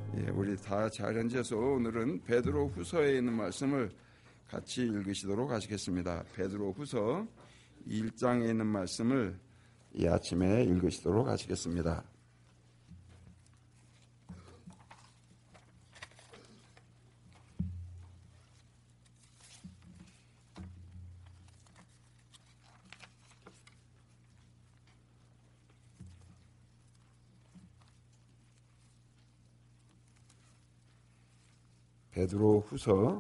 우리 다 잘 앉아서 오늘은 베드로 후서에 있는 말씀을 같이 읽으시도록 하시겠습니다. 베드로 후서 1장에 있는 말씀을 이 아침에 읽으시도록 하시겠습니다. 베드로 후서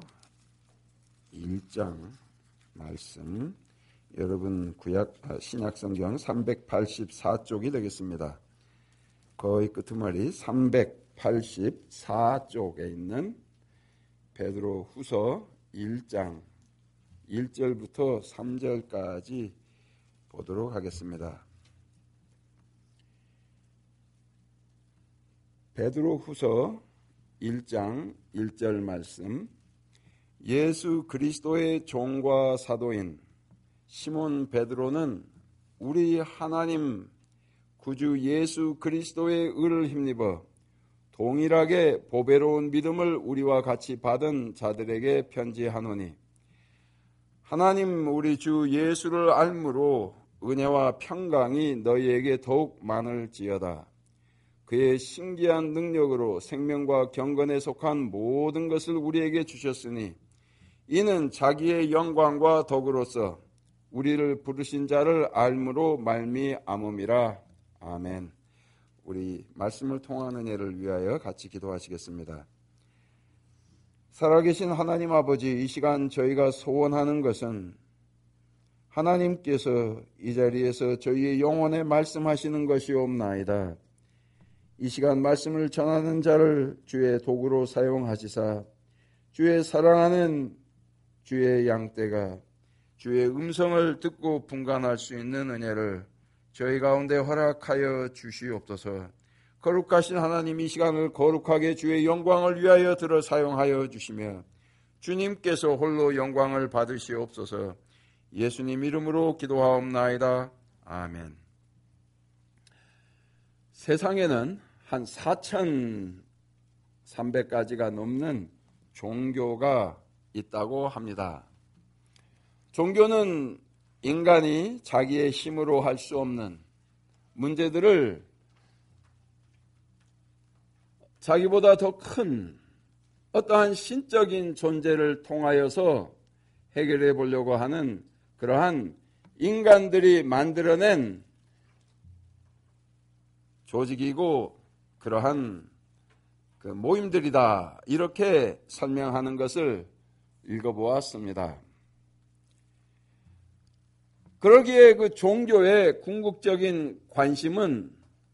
1장 말씀, 여러분 신약성경 384쪽이 되겠습니다. 거의 끄트머리 384쪽에 있는 베드로 후서 1장 1절부터 3절까지 보도록 하겠습니다. 베드로 후서 1장 1절 말씀. 예수 그리스도의 종과 사도인 시몬 베드로는 우리 하나님 구주 예수 그리스도의 의를 힘입어 동일하게 보배로운 믿음을 우리와 같이 받은 자들에게 편지하노니, 하나님 우리 주 예수를 알므로 은혜와 평강이 너희에게 더욱 많을지어다. 그의 신기한 능력으로 생명과 경건에 속한 모든 것을 우리에게 주셨으니 이는 자기의 영광과 덕으로서 우리를 부르신 자를 알므로 말미암음이라. 아멘. 우리 말씀을 통하는 은혜를 위하여 같이 기도하시겠습니다. 살아계신 하나님 아버지, 이 시간 저희가 소원하는 것은 하나님께서 이 자리에서 저희의 영혼에 말씀하시는 것이옵나이다. 이 시간 말씀을 전하는 자를 주의 도구로 사용하시사 주의 사랑하는 주의 양떼가 주의 음성을 듣고 분간할 수 있는 은혜를 저희 가운데 허락하여 주시옵소서. 거룩하신 하나님, 이 시간을 거룩하게 주의 영광을 위하여 들어 사용하여 주시며 주님께서 홀로 영광을 받으시옵소서. 예수님 이름으로 기도하옵나이다. 아멘. 세상에는 한 4,300가지가 넘는 종교가 있다고 합니다. 종교는 인간이 자기의 힘으로 할 수 없는 문제들을 자기보다 더 큰 어떠한 신적인 존재를 통하여서 해결해 보려고 하는 그러한 인간들이 만들어낸 조직이고 그러한 그 모임들이다, 이렇게 설명하는 것을 읽어보았습니다. 그러기에 그 종교의 궁극적인 관심은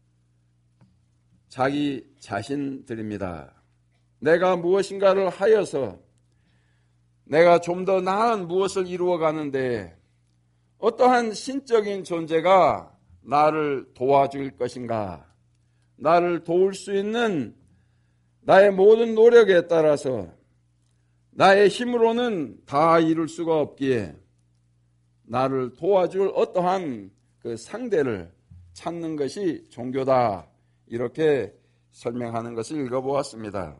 자기 자신들입니다. 내가 무엇인가를 하여서 내가 좀 더 나은 무엇을 이루어가는데 어떠한 신적인 존재가 나를 도와줄 것인가, 나를 도울 수 있는 나의 모든 노력에 따라서 나의 힘으로는 다 이룰 수가 없기에 나를 도와줄 어떠한 그 상대를 찾는 것이 종교다, 이렇게 설명하는 것을 읽어보았습니다.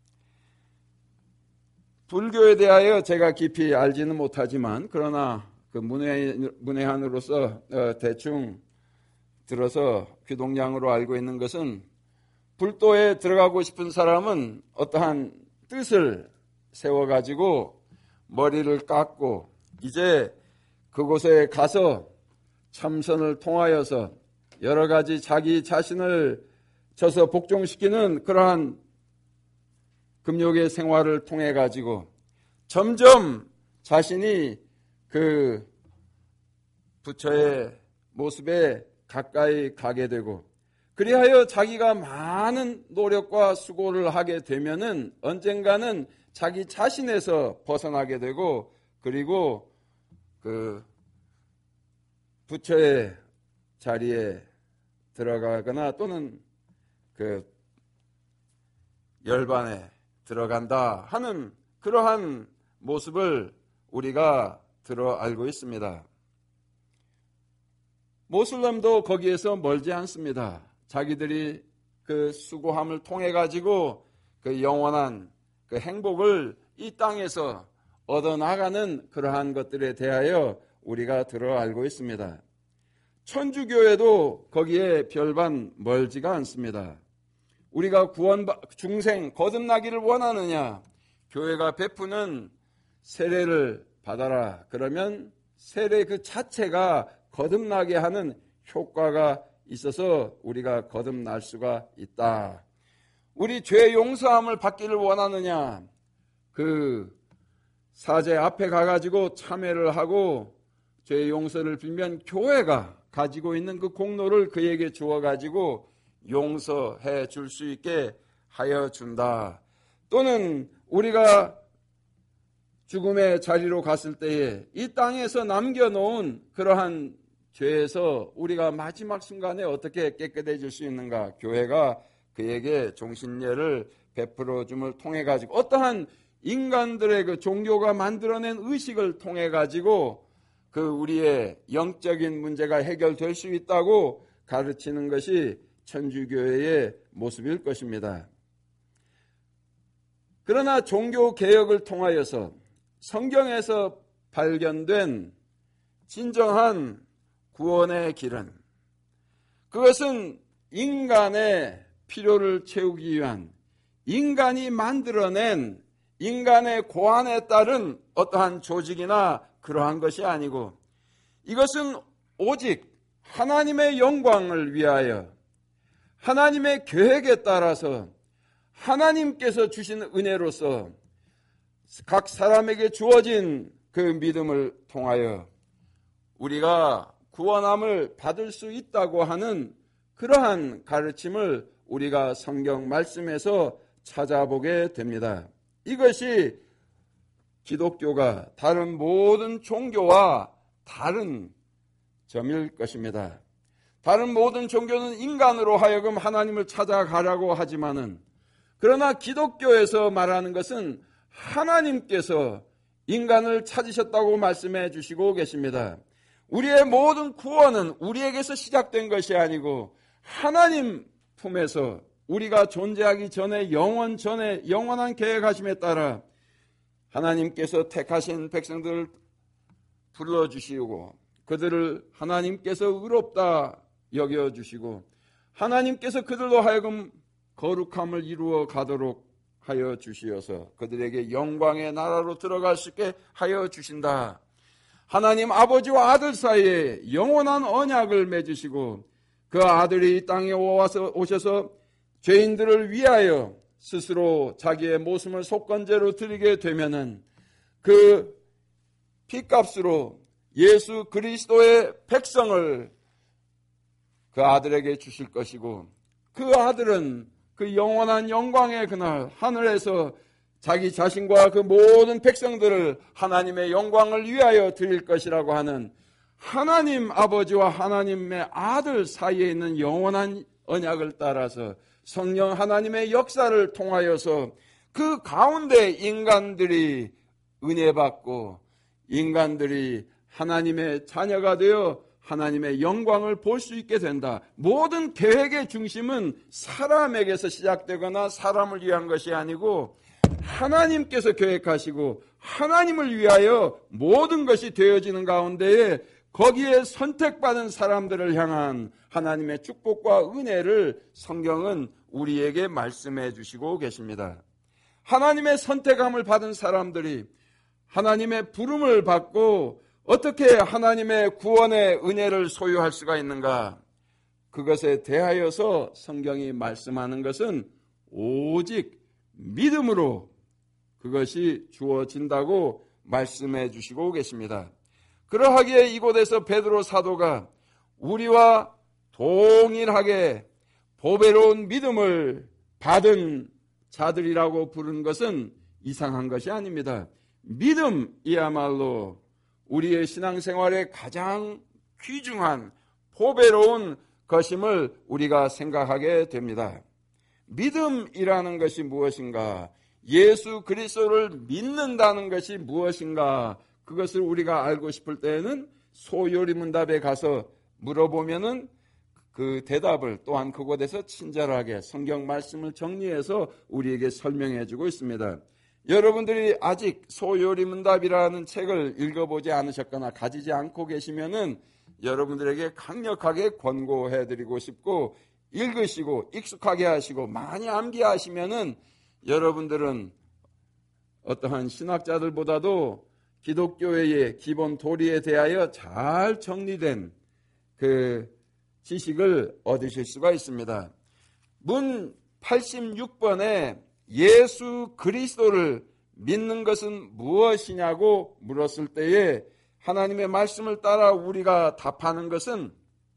불교에 대하여 제가 깊이 알지는 못하지만 그러나 그 문외한으로서 대충 들어서 귀동량으로 알고 있는 것은, 불도에 들어가고 싶은 사람은 어떠한 뜻을 세워가지고 머리를 깎고 이제 그곳에 가서 참선을 통하여서 여러 가지 자기 자신을 쳐서 복종시키는 그러한 금욕의 생활을 통해 가지고 점점 자신이 그 부처의 모습에 가까이 가게 되고, 그리하여 자기가 많은 노력과 수고를 하게 되면은 언젠가는 자기 자신에서 벗어나게 되고, 그리고 그 부처의 자리에 들어가거나 또는 그 열반에 들어간다 하는 그러한 모습을 우리가 들어 알고 있습니다. 모슬렘도 거기에서 멀지 않습니다. 자기들이 그 수고함을 통해 가지고 그 영원한 그 행복을 이 땅에서 얻어나가는 그러한 것들에 대하여 우리가 들어 알고 있습니다. 천주교회도 거기에 별반 멀지가 않습니다. 우리가 중생 거듭나기를 원하느냐? 교회가 베푸는 세례를 받아라. 그러면 세례 그 자체가 거듭나게 하는 효과가 있어서 우리가 거듭날 수가 있다. 우리 죄 용서함을 받기를 원하느냐? 그 사제 앞에 가가지고 참회를 하고 죄 용서를 빌면 교회가 가지고 있는 그 공로를 그에게 주어가지고 용서해 줄 수 있게 하여 준다. 또는 우리가 죽음의 자리로 갔을 때에 이 땅에서 남겨놓은 그러한 죄에서 우리가 마지막 순간에 어떻게 깨끗해질 수 있는가? 교회가 그에게 종신례를 베풀어 줌을 통해 가지고 어떠한 인간들의 그 종교가 만들어낸 의식을 통해 가지고 그 우리의 영적인 문제가 해결될 수 있다고 가르치는 것이 천주교회의 모습일 것입니다. 그러나 종교 개혁을 통하여서 성경에서 발견된 진정한 구원의 길은 그것은 인간의 필요를 채우기 위한 인간이 만들어낸 인간의 고안에 따른 어떠한 조직이나 그러한 것이 아니고 이것은 오직 하나님의 영광을 위하여 하나님의 계획에 따라서 하나님께서 주신 은혜로서 각 사람에게 주어진 그 믿음을 통하여 우리가 구원함을 받을 수 있다고 하는 그러한 가르침을 우리가 성경 말씀에서 찾아보게 됩니다. 이것이 기독교가 다른 모든 종교와 다른 점일 것입니다. 다른 모든 종교는 인간으로 하여금 하나님을 찾아가라고 하지만은 그러나 기독교에서 말하는 것은 하나님께서 인간을 찾으셨다고 말씀해 주시고 계십니다. 우리의 모든 구원은 우리에게서 시작된 것이 아니고 하나님 품에서 우리가 존재하기 전에 영원 전에 영원한 계획하심에 따라 하나님께서 택하신 백성들을 불러주시고 그들을 하나님께서 의롭다 여겨주시고 하나님께서 그들로 하여금 거룩함을 이루어 가도록 하여 주시어서 그들에게 영광의 나라로 들어갈 수 있게 하여 주신다. 하나님 아버지와 아들 사이에 영원한 언약을 맺으시고 그 아들이 이 땅에 오셔서 죄인들을 위하여 스스로 자기의 목숨을 속건제로 드리게 되면은 그 피값으로 예수 그리스도의 백성을 그 아들에게 주실 것이고 그 아들은 그 영원한 영광의 그날 하늘에서 자기 자신과 그 모든 백성들을 하나님의 영광을 위하여 드릴 것이라고 하는 하나님 아버지와 하나님의 아들 사이에 있는 영원한 언약을 따라서 성령 하나님의 역사를 통하여서 그 가운데 인간들이 은혜 받고 인간들이 하나님의 자녀가 되어 하나님의 영광을 볼 수 있게 된다. 모든 계획의 중심은 사람에게서 시작되거나 사람을 위한 것이 아니고 하나님께서 계획하시고 하나님을 위하여 모든 것이 되어지는 가운데에 거기에 선택받은 사람들을 향한 하나님의 축복과 은혜를 성경은 우리에게 말씀해 주시고 계십니다. 하나님의 선택함을 받은 사람들이 하나님의 부름을 받고 어떻게 하나님의 구원의 은혜를 소유할 수가 있는가? 그것에 대하여서 성경이 말씀하는 것은 오직 믿음으로 그것이 주어진다고 말씀해 주시고 계십니다. 그러하기에 이곳에서 베드로 사도가 우리와 동일하게 보배로운 믿음을 받은 자들이라고 부른 것은 이상한 것이 아닙니다. 믿음이야말로 우리의 신앙생활에 가장 귀중한 보배로운 것임을 우리가 생각하게 됩니다. 믿음이라는 것이 무엇인가? 예수 그리스도를 믿는다는 것이 무엇인가? 그것을 우리가 알고 싶을 때에는 소요리 문답에 가서 물어보면은 그 대답을 또한 그곳에서 친절하게 성경 말씀을 정리해서 우리에게 설명해 주고 있습니다. 여러분들이 아직 소요리문답이라는 책을 읽어보지 않으셨거나 가지지 않고 계시면은 여러분들에게 강력하게 권고해 드리고 싶고, 읽으시고 익숙하게 하시고 많이 암기하시면은 여러분들은 어떠한 신학자들보다도 기독교의 기본 도리에 대하여 잘 정리된 그 지식을 얻으실 수가 있습니다. 문 86번에 예수 그리스도를 믿는 것은 무엇이냐고 물었을 때에 하나님의 말씀을 따라 우리가 답하는 것은,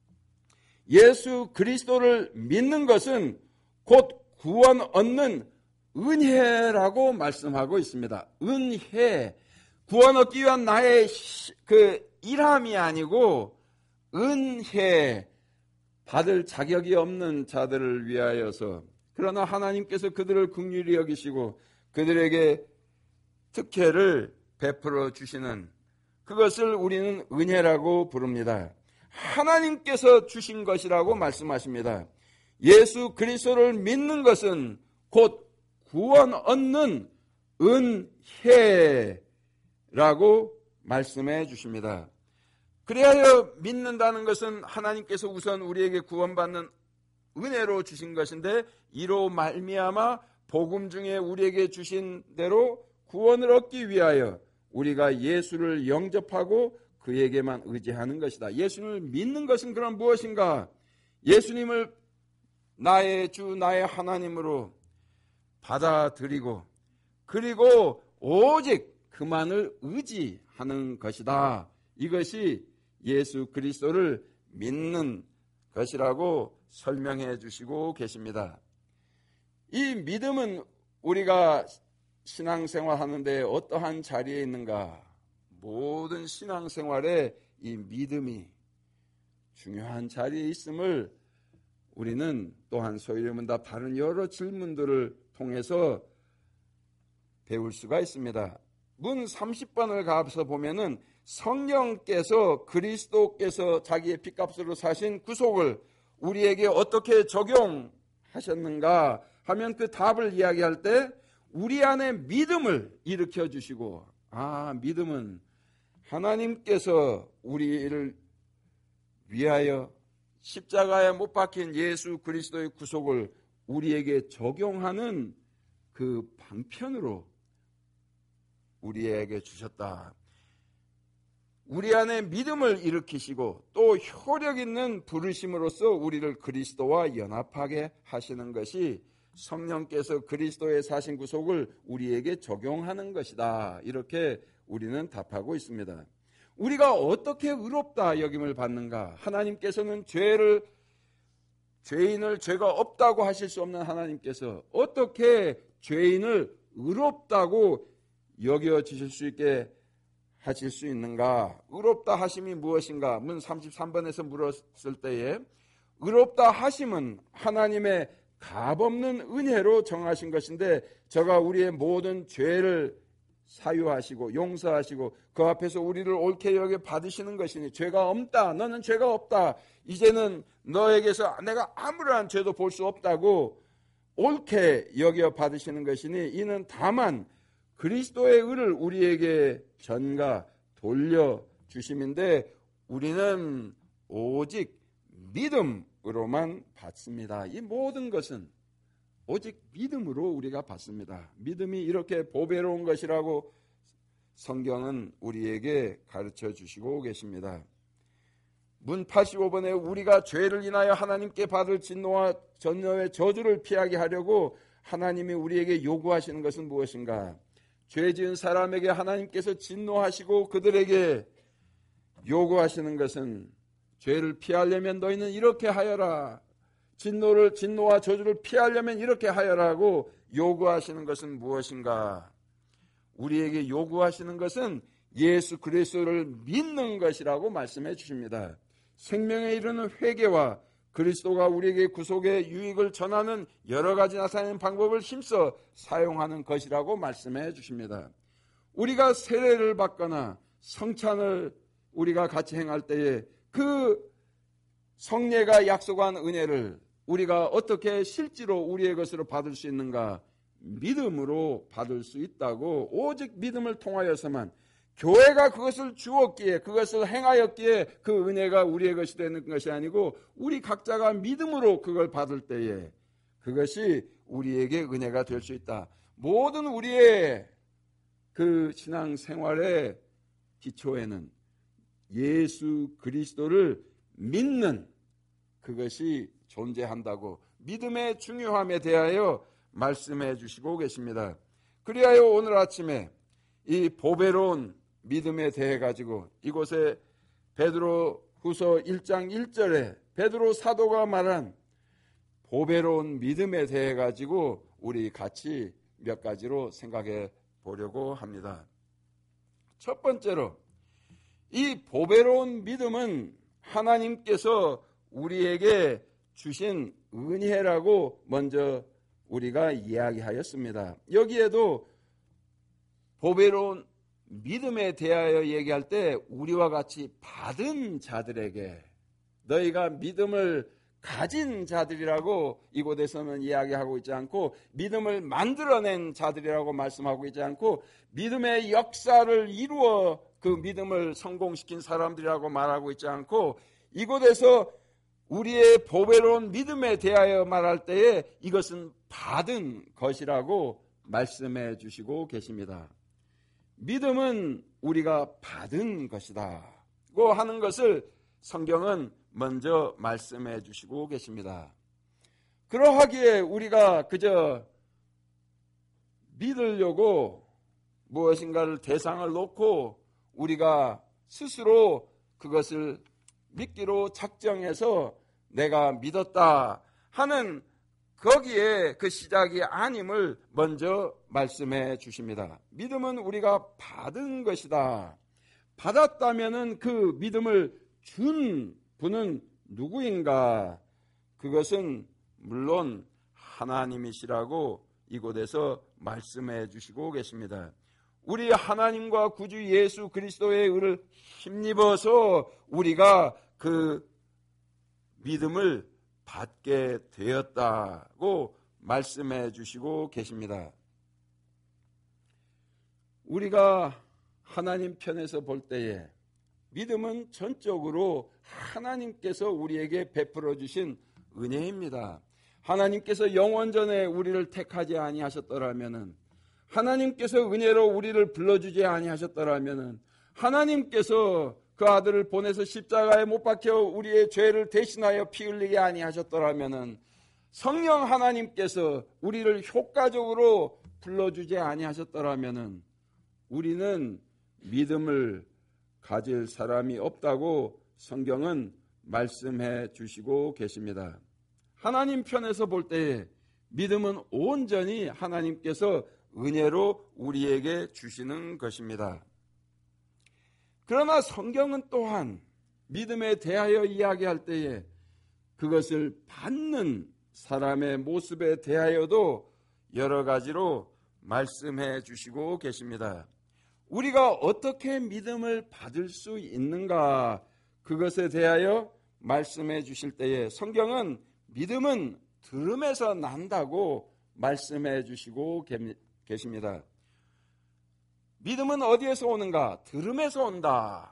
예수 그리스도를 믿는 것은 곧 구원 얻는 은혜라고 말씀하고 있습니다. 은혜, 구원 얻기 위한 나의 그 일함이 아니고 은혜, 받을 자격이 없는 자들을 위하여서, 그러나 하나님께서 그들을 긍휼히 여기시고 그들에게 특혜를 베풀어 주시는 그것을 우리는 은혜라고 부릅니다. 하나님께서 주신 것이라고 말씀하십니다. 예수 그리스도를 믿는 것은 곧 구원 얻는 은혜라고 말씀해 주십니다. 그리하여 믿는다는 것은 하나님께서 우선 우리에게 구원받는 은혜로 주신 것인데, 이로 말미암아 복음 중에 우리에게 주신 대로 구원을 얻기 위하여 우리가 예수를 영접하고 그에게만 의지하는 것이다. 예수님을 믿는 것은 그럼 무엇인가? 예수님을 나의 주, 나의 하나님으로 받아들이고 그리고 오직 그만을 의지하는 것이다. 이것이 예수 그리스도를 믿는 것이라고 설명해 주시고 계십니다. 이 믿음은 우리가 신앙생활 하는데 어떠한 자리에 있는가? 모든 신앙생활에 이 믿음이 중요한 자리에 있음을 우리는 또한 소위문답 다른 여러 질문들을 통해서 배울 수가 있습니다. 문 30번을 가서 보면은 성령께서 그리스도께서 자기의 핏값으로 사신 구속을 우리에게 어떻게 적용하셨는가 하면 그 답을 이야기할 때 우리 안에 믿음을 일으켜 주시고, 믿음은 하나님께서 우리를 위하여 십자가에 못 박힌 예수 그리스도의 구속을 우리에게 적용하는 그 방편으로 우리에게 주셨다. 우리 안에 믿음을 일으키시고 또 효력 있는 부르심으로써 우리를 그리스도와 연합하게 하시는 것이 성령께서 그리스도의 사신 구속을 우리에게 적용하는 것이다. 이렇게 우리는 답하고 있습니다. 우리가 어떻게 의롭다 여김을 받는가? 하나님께서는 죄인을 죄가 없다고 하실 수 없는 하나님께서 어떻게 죄인을 의롭다고 여겨주실 수 있게 하실 수 있는가? 의롭다 하심이 무엇인가? 문 33번에서 물었을 때에 의롭다 하심은 하나님의 값없는 은혜로 정하신 것인데, 저가 우리의 모든 죄를 사유하시고 용서하시고 그 앞에서 우리를 옳게 여겨 받으시는 것이니, 죄가 없다, 너는 죄가 없다, 이제는 너에게서 내가 아무런 죄도 볼 수 없다고 옳게 여겨 받으시는 것이니, 이는 다만 그리스도의 의를 우리에게 전가 돌려주심인데 우리는 오직 믿음으로만 받습니다. 이 모든 것은 오직 믿음으로 우리가 받습니다. 믿음이 이렇게 보배로운 것이라고 성경은 우리에게 가르쳐 주시고 계십니다. 문 85번에 우리가 죄를 인하여 하나님께 받을 진노와 전염의 저주를 피하게 하려고 하나님이 우리에게 요구하시는 것은 무엇인가? 죄 지은 사람에게 하나님께서 진노하시고 그들에게 요구하시는 것은, 죄를 피하려면 너희는 이렇게 하여라, 진노와 저주를 피하려면 이렇게 하여라고 요구하시는 것은 무엇인가? 우리에게 요구하시는 것은 예수 그리스도를 믿는 것이라고 말씀해 주십니다. 생명에 이르는 회개와 그리스도가 우리에게 구속의 유익을 전하는 여러 가지 나타내는 방법을 힘써 사용하는 것이라고 말씀해 주십니다. 우리가 세례를 받거나 성찬을 우리가 같이 행할 때에 그 성례가 약속한 은혜를 우리가 어떻게 실제로 우리의 것으로 받을 수 있는가? 믿음으로 받을 수 있다고, 오직 믿음을 통하여서만, 교회가 그것을 주었기에, 그것을 행하였기에 그 은혜가 우리의 것이 되는 것이 아니고, 우리 각자가 믿음으로 그걸 받을 때에 그것이 우리에게 은혜가 될 수 있다. 모든 우리의 그 신앙 생활의 기초에는 예수 그리스도를 믿는 그것이 존재한다고 믿음의 중요함에 대하여 말씀해 주시고 계십니다. 그리하여 오늘 아침에 이 보배로운 믿음에 대해 가지고 이곳에 베드로 후서 1장 1절에 베드로 사도가 말한 보배로운 믿음에 대해 가지고 우리 같이 몇 가지로 생각해 보려고 합니다. 첫 번째로 이 보배로운 믿음은 하나님께서 우리에게 주신 은혜라고 먼저 우리가 이야기하였습니다. 여기에도 보배로운 믿음에 대하여 얘기할 때 우리와 같이 받은 자들에게, 너희가 믿음을 가진 자들이라고 이곳에서는 이야기하고 있지 않고, 믿음을 만들어낸 자들이라고 말씀하고 있지 않고, 믿음의 역사를 이루어 그 믿음을 성공시킨 사람들이라고 말하고 있지 않고, 이곳에서 우리의 보배로운 믿음에 대하여 말할 때에 이것은 받은 것이라고 말씀해 주시고 계십니다. 믿음은 우리가 받은 것이다고 하는 것을 성경은 먼저 말씀해 주시고 계십니다. 그러하기에 우리가 그저 믿으려고 무엇인가를 대상을 놓고 우리가 스스로 그것을 믿기로 작정해서 내가 믿었다 하는 거기에 그 시작이 아님을 먼저 말씀해 주십니다. 믿음은 우리가 받은 것이다. 받았다면은 그 믿음을 준 분은 누구인가? 그것은 물론 하나님이시라고 이곳에서 말씀해 주시고 계십니다. 우리 하나님과 구주 예수 그리스도의 의를 힘입어서 우리가 그 믿음을 받게 되었다고 말씀해 주시고 계십니다. 우리가 하나님 편에서 볼 때에 믿음은 전적으로 하나님께서 우리에게 베풀어 주신 은혜입니다. 하나님께서 영원전에 우리를 택하지 아니하셨더라면은, 하나님께서 은혜로 우리를 불러주지 아니하셨더라면은, 하나님께서 그 아들을 보내서 십자가에 못 박혀 우리의 죄를 대신하여 피 흘리게 아니하셨더라면은, 성령 하나님께서 우리를 효과적으로 불러주지 아니하셨더라면은 우리는 믿음을 가질 사람이 없다고 성경은 말씀해 주시고 계십니다. 하나님 편에서 볼 때에 믿음은 온전히 하나님께서 은혜로 우리에게 주시는 것입니다. 그러나 성경은 또한 믿음에 대하여 이야기할 때에 그것을 받는 사람의 모습에 대하여도 여러 가지로 말씀해 주시고 계십니다. 우리가 어떻게 믿음을 받을 수 있는가, 그것에 대하여 말씀해 주실 때에 성경은 믿음은 들음에서 난다고 말씀해 주시고 계십니다. 믿음은 어디에서 오는가? 들음에서 온다.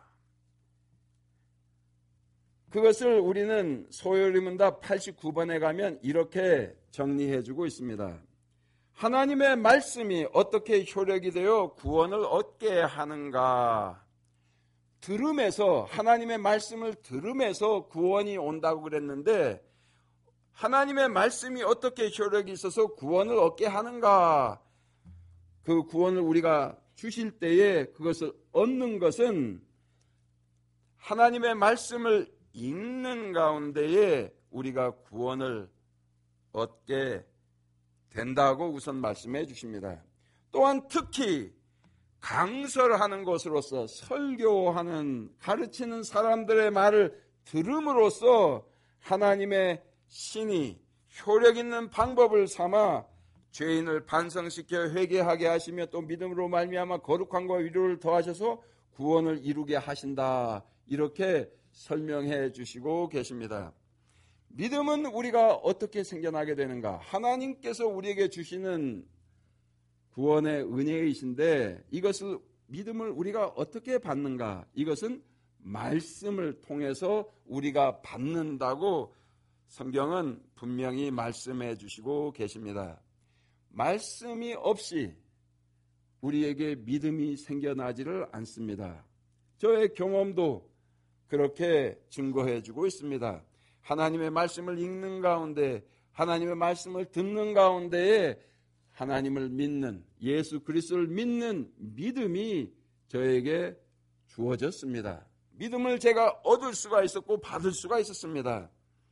그것을 우리는 소요리문답 89번에 가면 이렇게 정리해 주고 있습니다. 하나님의 말씀이 어떻게 효력이 되어 구원을 얻게 하는가? 들음에서, 하나님의 말씀을 들음에서 구원이 온다고 그랬는데, 하나님의 말씀이 어떻게 효력이 있어서 구원을 얻게 하는가? 그 구원을 우리가 주실 때에 그것을 얻는 것은 하나님의 말씀을 읽는 가운데에 우리가 구원을 얻게 된다고 우선 말씀해 주십니다. 또한 특히 강설하는 것으로서, 설교하는, 가르치는 사람들의 말을 들음으로써 하나님의 신이 효력 있는 방법을 삼아 죄인을 반성시켜 회개하게 하시며 또 믿음으로 말미암아 거룩함과 위로를 더하셔서 구원을 이루게 하신다. 이렇게 설명해 주시고 계십니다. 믿음은 우리가 어떻게 생겨나게 되는가? 하나님께서 우리에게 주시는 구원의 은혜이신데 이것을 믿음을 우리가 어떻게 받는가? 이것은 말씀을 통해서 우리가 받는다고 성경은 분명히 말씀해 주시고 계십니다. 말씀이 없이 우리에게 믿음이 생겨나지를 않습니다. 저의 경험도 그렇게 증거해 주고 있습니다. 하나님의 말씀을 읽는 가운데, 하나님의 말씀을 듣는 가운데에 하나님을 믿는, 예수 그리스도를 믿는 믿음이 저에게 주어졌습니다. 믿음을 제가 얻을 수가 있었고 받을 수가 있었습니다.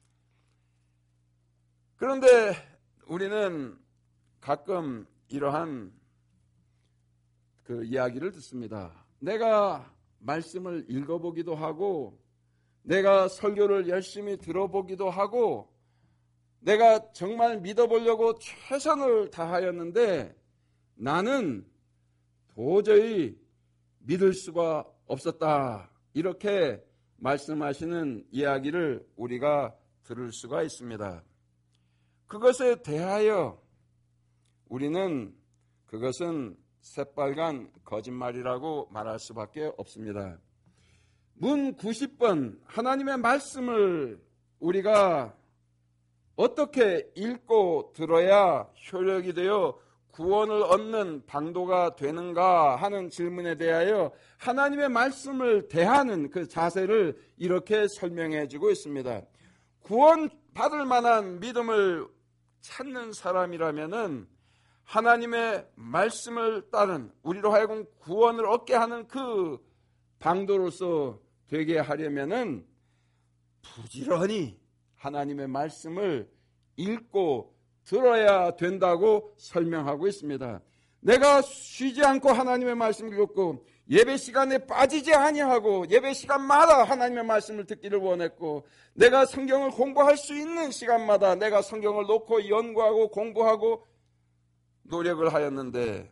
그런데 우리는 가끔 이러한 그 이야기를 듣습니다. 내가 말씀을 읽어보기도 하고 내가 설교를 열심히 들어보기도 하고 내가 정말 믿어보려고 최선을 다하였는데 나는 도저히 믿을 수가 없었다. 이렇게 말씀하시는 이야기를 우리가 들을 수가 있습니다. 그것에 대하여 우리는 그것은 새빨간 거짓말이라고 말할 수밖에 없습니다. 문 90번 하나님의 말씀을 우리가 어떻게 읽고 들어야 효력이 되어 구원을 얻는 방도가 되는가 하는 질문에 대하여 하나님의 말씀을 대하는 그 자세를 이렇게 설명해 주고 있습니다. 구원 받을 만한 믿음을 찾는 사람이라면은 하나님의 말씀을 따른 우리로 하여금 구원을 얻게 하는 그 방도로서 되게 하려면은 부지런히 하나님의 말씀을 읽고 들어야 된다고 설명하고 있습니다. 내가 쉬지 않고 하나님의 말씀을 읽고 예배 시간에 빠지지 아니하고 예배 시간마다 하나님의 말씀을 듣기를 원했고 내가 성경을 공부할 수 있는 시간마다 내가 성경을 놓고 연구하고 공부하고 노력을 하였는데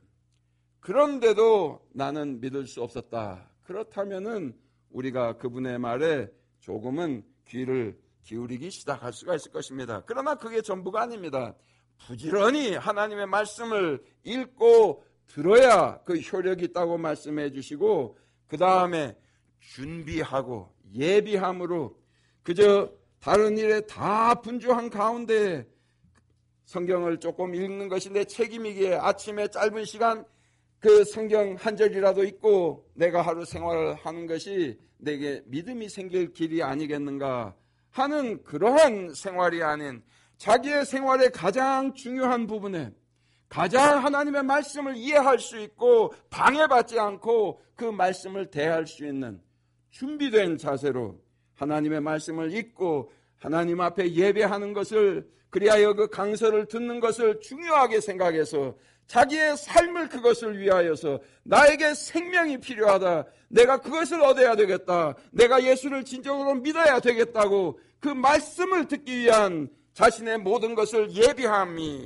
그런데도 나는 믿을 수 없었다. 그렇다면은 우리가 그분의 말에 조금은 귀를 기울이기 시작할 수가 있을 것입니다. 그러나 그게 전부가 아닙니다. 부지런히 하나님의 말씀을 읽고 들어야 그 효력이 있다고 말씀해 주시고 그 다음에 준비하고 예비함으로 그저 다른 일에 다 분주한 가운데 성경을 조금 읽는 것이 내 책임이기에 아침에 짧은 시간 그 성경 한 절이라도 읽고 내가 하루 생활을 하는 것이 내게 믿음이 생길 길이 아니겠는가 하는 그러한 생활이 아닌 자기의 생활의 가장 중요한 부분에 가장 하나님의 말씀을 이해할 수 있고 방해받지 않고 그 말씀을 대할 수 있는 준비된 자세로 하나님의 말씀을 읽고 하나님 앞에 예배하는 것을 그리하여 그 강서를 듣는 것을 중요하게 생각해서 자기의 삶을 그것을 위하여서 나에게 생명이 필요하다. 내가 그것을 얻어야 되겠다. 내가 예수를 진정으로 믿어야 되겠다고 그 말씀을 듣기 위한 자신의 모든 것을 예비함이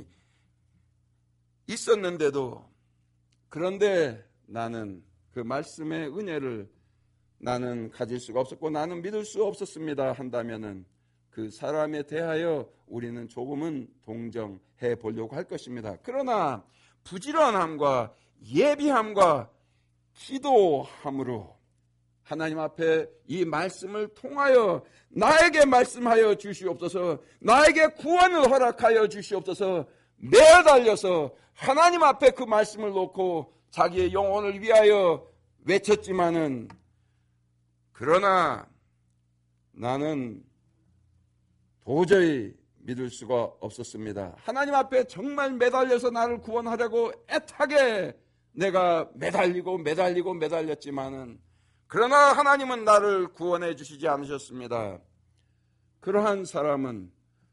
있었는데도 그런데 나는 그 말씀의 은혜를 나는 가질 수가 없었고 나는 믿을 수 없었습니다 한다면은 그 사람에 대하여 우리는 조금은 동정해 보려고 할 것입니다. 그러나 부지런함과 예비함과 기도함으로 하나님 앞에 이 말씀을 통하여 나에게 말씀하여 주시옵소서 나에게 구원을 허락하여 주시옵소서 매달려서 하나님 앞에 그 말씀을 놓고 자기의 영혼을 위하여 외쳤지만은 그러나 나는 도저히 믿을 수가 없었습니다. 하나님 앞에 정말 매달려서 나를 구원하려고 애타게 내가 매달렸지만은 그러나 하나님은 나를 구원해 주시지 않으셨습니다. 그러한 사람은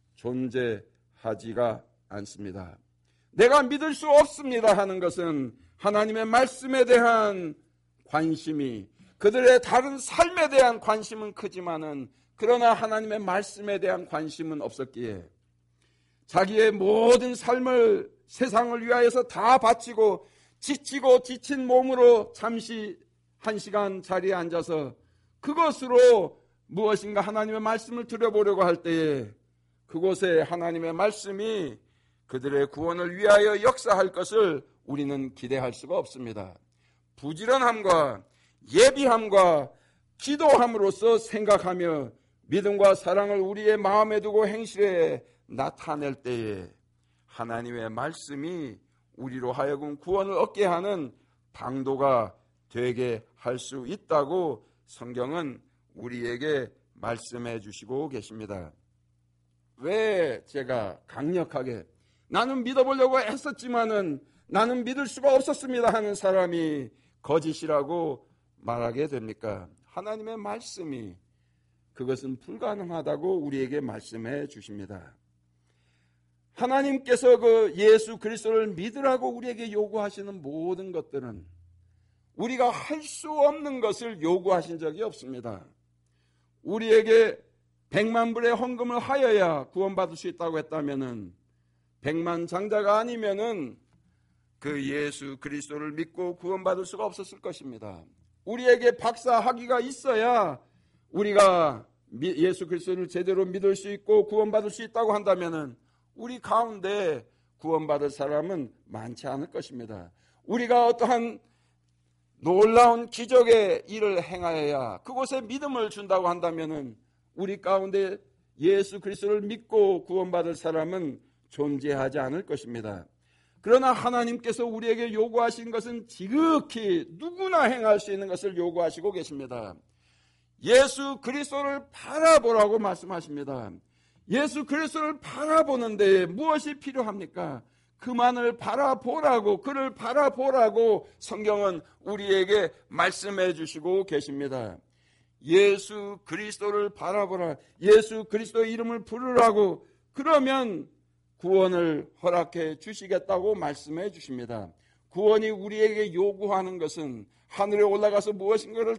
존재하지가 않습니다. 내가 믿을 수 없습니다 하는 것은 하나님의 말씀에 대한 관심이 그들의 다른 삶에 대한 관심은 크지만은 그러나 하나님의 말씀에 대한 관심은 없었기에 자기의 모든 삶을 세상을 위하여서 다 바치고 지치고 지친 몸으로 잠시 한 시간 자리에 앉아서 그것으로 무엇인가 하나님의 말씀을 들어보려고 할 때에 그곳에 하나님의 말씀이 그들의 구원을 위하여 역사할 것을 우리는 기대할 수가 없습니다. 부지런함과 예비함과 기도함으로써 생각하며 믿음과 사랑을 우리의 마음에 두고 행실에 나타낼 때에 하나님의 말씀이 우리로 하여금 구원을 얻게 하는 방도가 되게 할 수 있다고 성경은 우리에게 말씀해 주시고 계십니다. 왜 제가 강력하게 나는 믿어보려고 했었지만은 나는 믿을 수가 없었습니다 하는 사람이 거짓이라고 말하게 됩니까? 하나님의 말씀이 그것은 불가능하다고 우리에게 말씀해 주십니다. 하나님께서 그 예수 그리스도를 믿으라고 우리에게 요구하시는 모든 것들은 우리가 할 수 없는 것을 요구하신 적이 없습니다. 우리에게 100만 불의 헌금을 하여야 구원받을 수 있다고 했다면은 100만 장자가 아니면은 그 예수 그리스도를 믿고 구원받을 수가 없었을 것입니다. 우리에게 박사 학위가 있어야 우리가 예수 그리스도를 제대로 믿을 수 있고 구원받을 수 있다고 한다면은 우리 가운데 구원받을 사람은 많지 않을 것입니다. 우리가 어떠한 놀라운 기적의 일을 행하여야 그곳에 믿음을 준다고 한다면은 우리 가운데 예수 그리스도를 믿고 구원받을 사람은 존재하지 않을 것입니다. 그러나 하나님께서 우리에게 요구하신 것은 지극히 누구나 행할 수 있는 것을 요구하시고 계십니다. 예수 그리스도를 바라보라고 말씀하십니다. 예수 그리스도를 바라보는데 무엇이 필요합니까? 그만을 바라보라고, 그를 바라보라고 성경은 우리에게 말씀해 주시고 계십니다. 예수 그리스도를 바라보라, 예수 그리스도의 이름을 부르라고, 그러면 구원을 허락해 주시겠다고 말씀해 주십니다. 구원이 우리에게 요구하는 것은 하늘에 올라가서 무엇인가를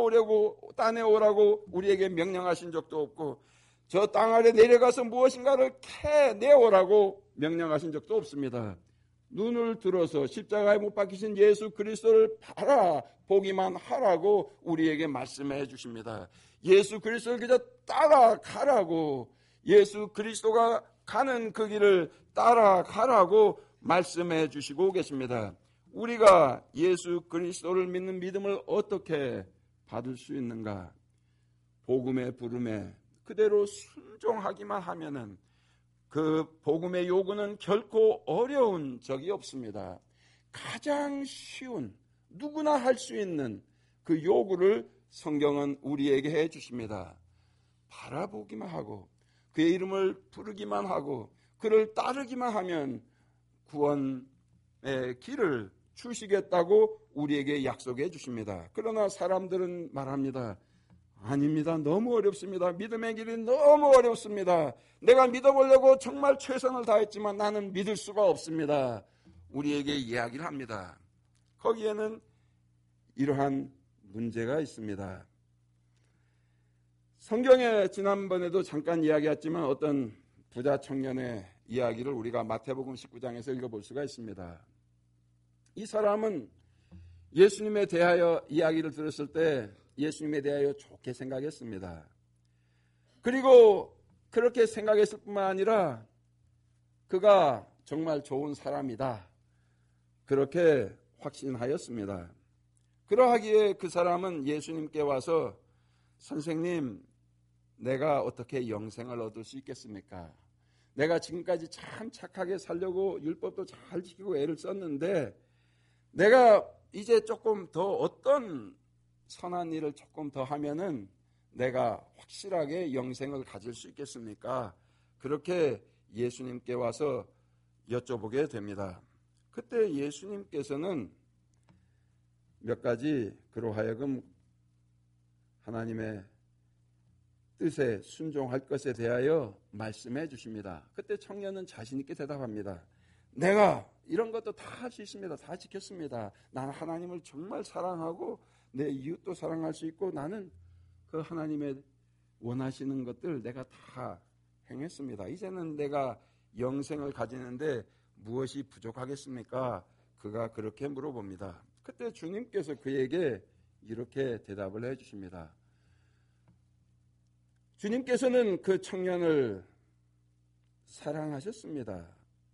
따내오라고 우리에게 명령하신 적도 없고, 저 땅 아래 내려가서 무엇인가를 캐내오라고 명령하신 적도 없습니다. 눈을 들어서 십자가에 못 박히신 예수 그리스도를 바라보기만 하라고 우리에게 말씀해 주십니다. 예수 그리스도를 그저 따라가라고, 예수 그리스도가 가는 그 길을 따라가라고 말씀해 주시고 계십니다. 우리가 예수 그리스도를 믿는 믿음을 어떻게 받을 수 있는가? 복음의 부름에 그대로 순종하기만 하면은 그 복음의 요구는 결코 어려운 적이 없습니다. 가장 쉬운, 누구나 할 수 있는 그 요구를 성경은 우리에게 해 주십니다. 바라보기만 하고 그의 이름을 부르기만 하고 그를 따르기만 하면 구원의 길을 주시겠다고 우리에게 약속해 주십니다. 그러나 사람들은 말합니다. 아닙니다. 너무 어렵습니다. 믿음의 길이 너무 어렵습니다. 내가 믿어보려고 정말 최선을 다했지만 나는 믿을 수가 없습니다. 우리에게 이야기를 합니다. 거기에는 이러한 문제가 있습니다. 성경에 지난번에도 잠깐 이야기했지만 어떤 부자 청년의 이야기를 우리가 마태복음 19장에서 읽어볼 수가 있습니다. 이 사람은 예수님에 대하여 이야기를 들었을 때 예수님에 대하여 좋게 생각했습니다. 그리고 그렇게 생각했을 뿐만 아니라 그가 정말 좋은 사람이다, 그렇게 확신하였습니다. 그러하기에 그 사람은 예수님께 와서 선생님, 내가 어떻게 영생을 얻을 수 있겠습니까? 내가 지금까지 참 착하게 살려고 율법도 잘 지키고 애를 썼는데 내가 이제 조금 더 어떤 선한 일을 조금 더 하면은 내가 확실하게 영생을 가질 수 있겠습니까? 그렇게 예수님께 와서 여쭤보게 됩니다. 그때 예수님께서는 몇 가지 그로 하여금 하나님의 뜻에 순종할 것에 대하여 말씀해 주십니다. 그때 청년은 자신 있게 대답합니다. 내가 이런 것도 다 할 수 있습니다. 다 지켰습니다. 나는 하나님을 정말 사랑하고 내 이웃도 사랑할 수 있고 나는 그 하나님의 원하시는 것들 내가 다 행했습니다. 이제는 내가 영생을 가지는데 무엇이 부족하겠습니까? 그가 그렇게 물어봅니다. 그때 주님께서 그에게 이렇게 대답을 해 주십니다. 주님께서는 그 청년을 사랑하셨습니다.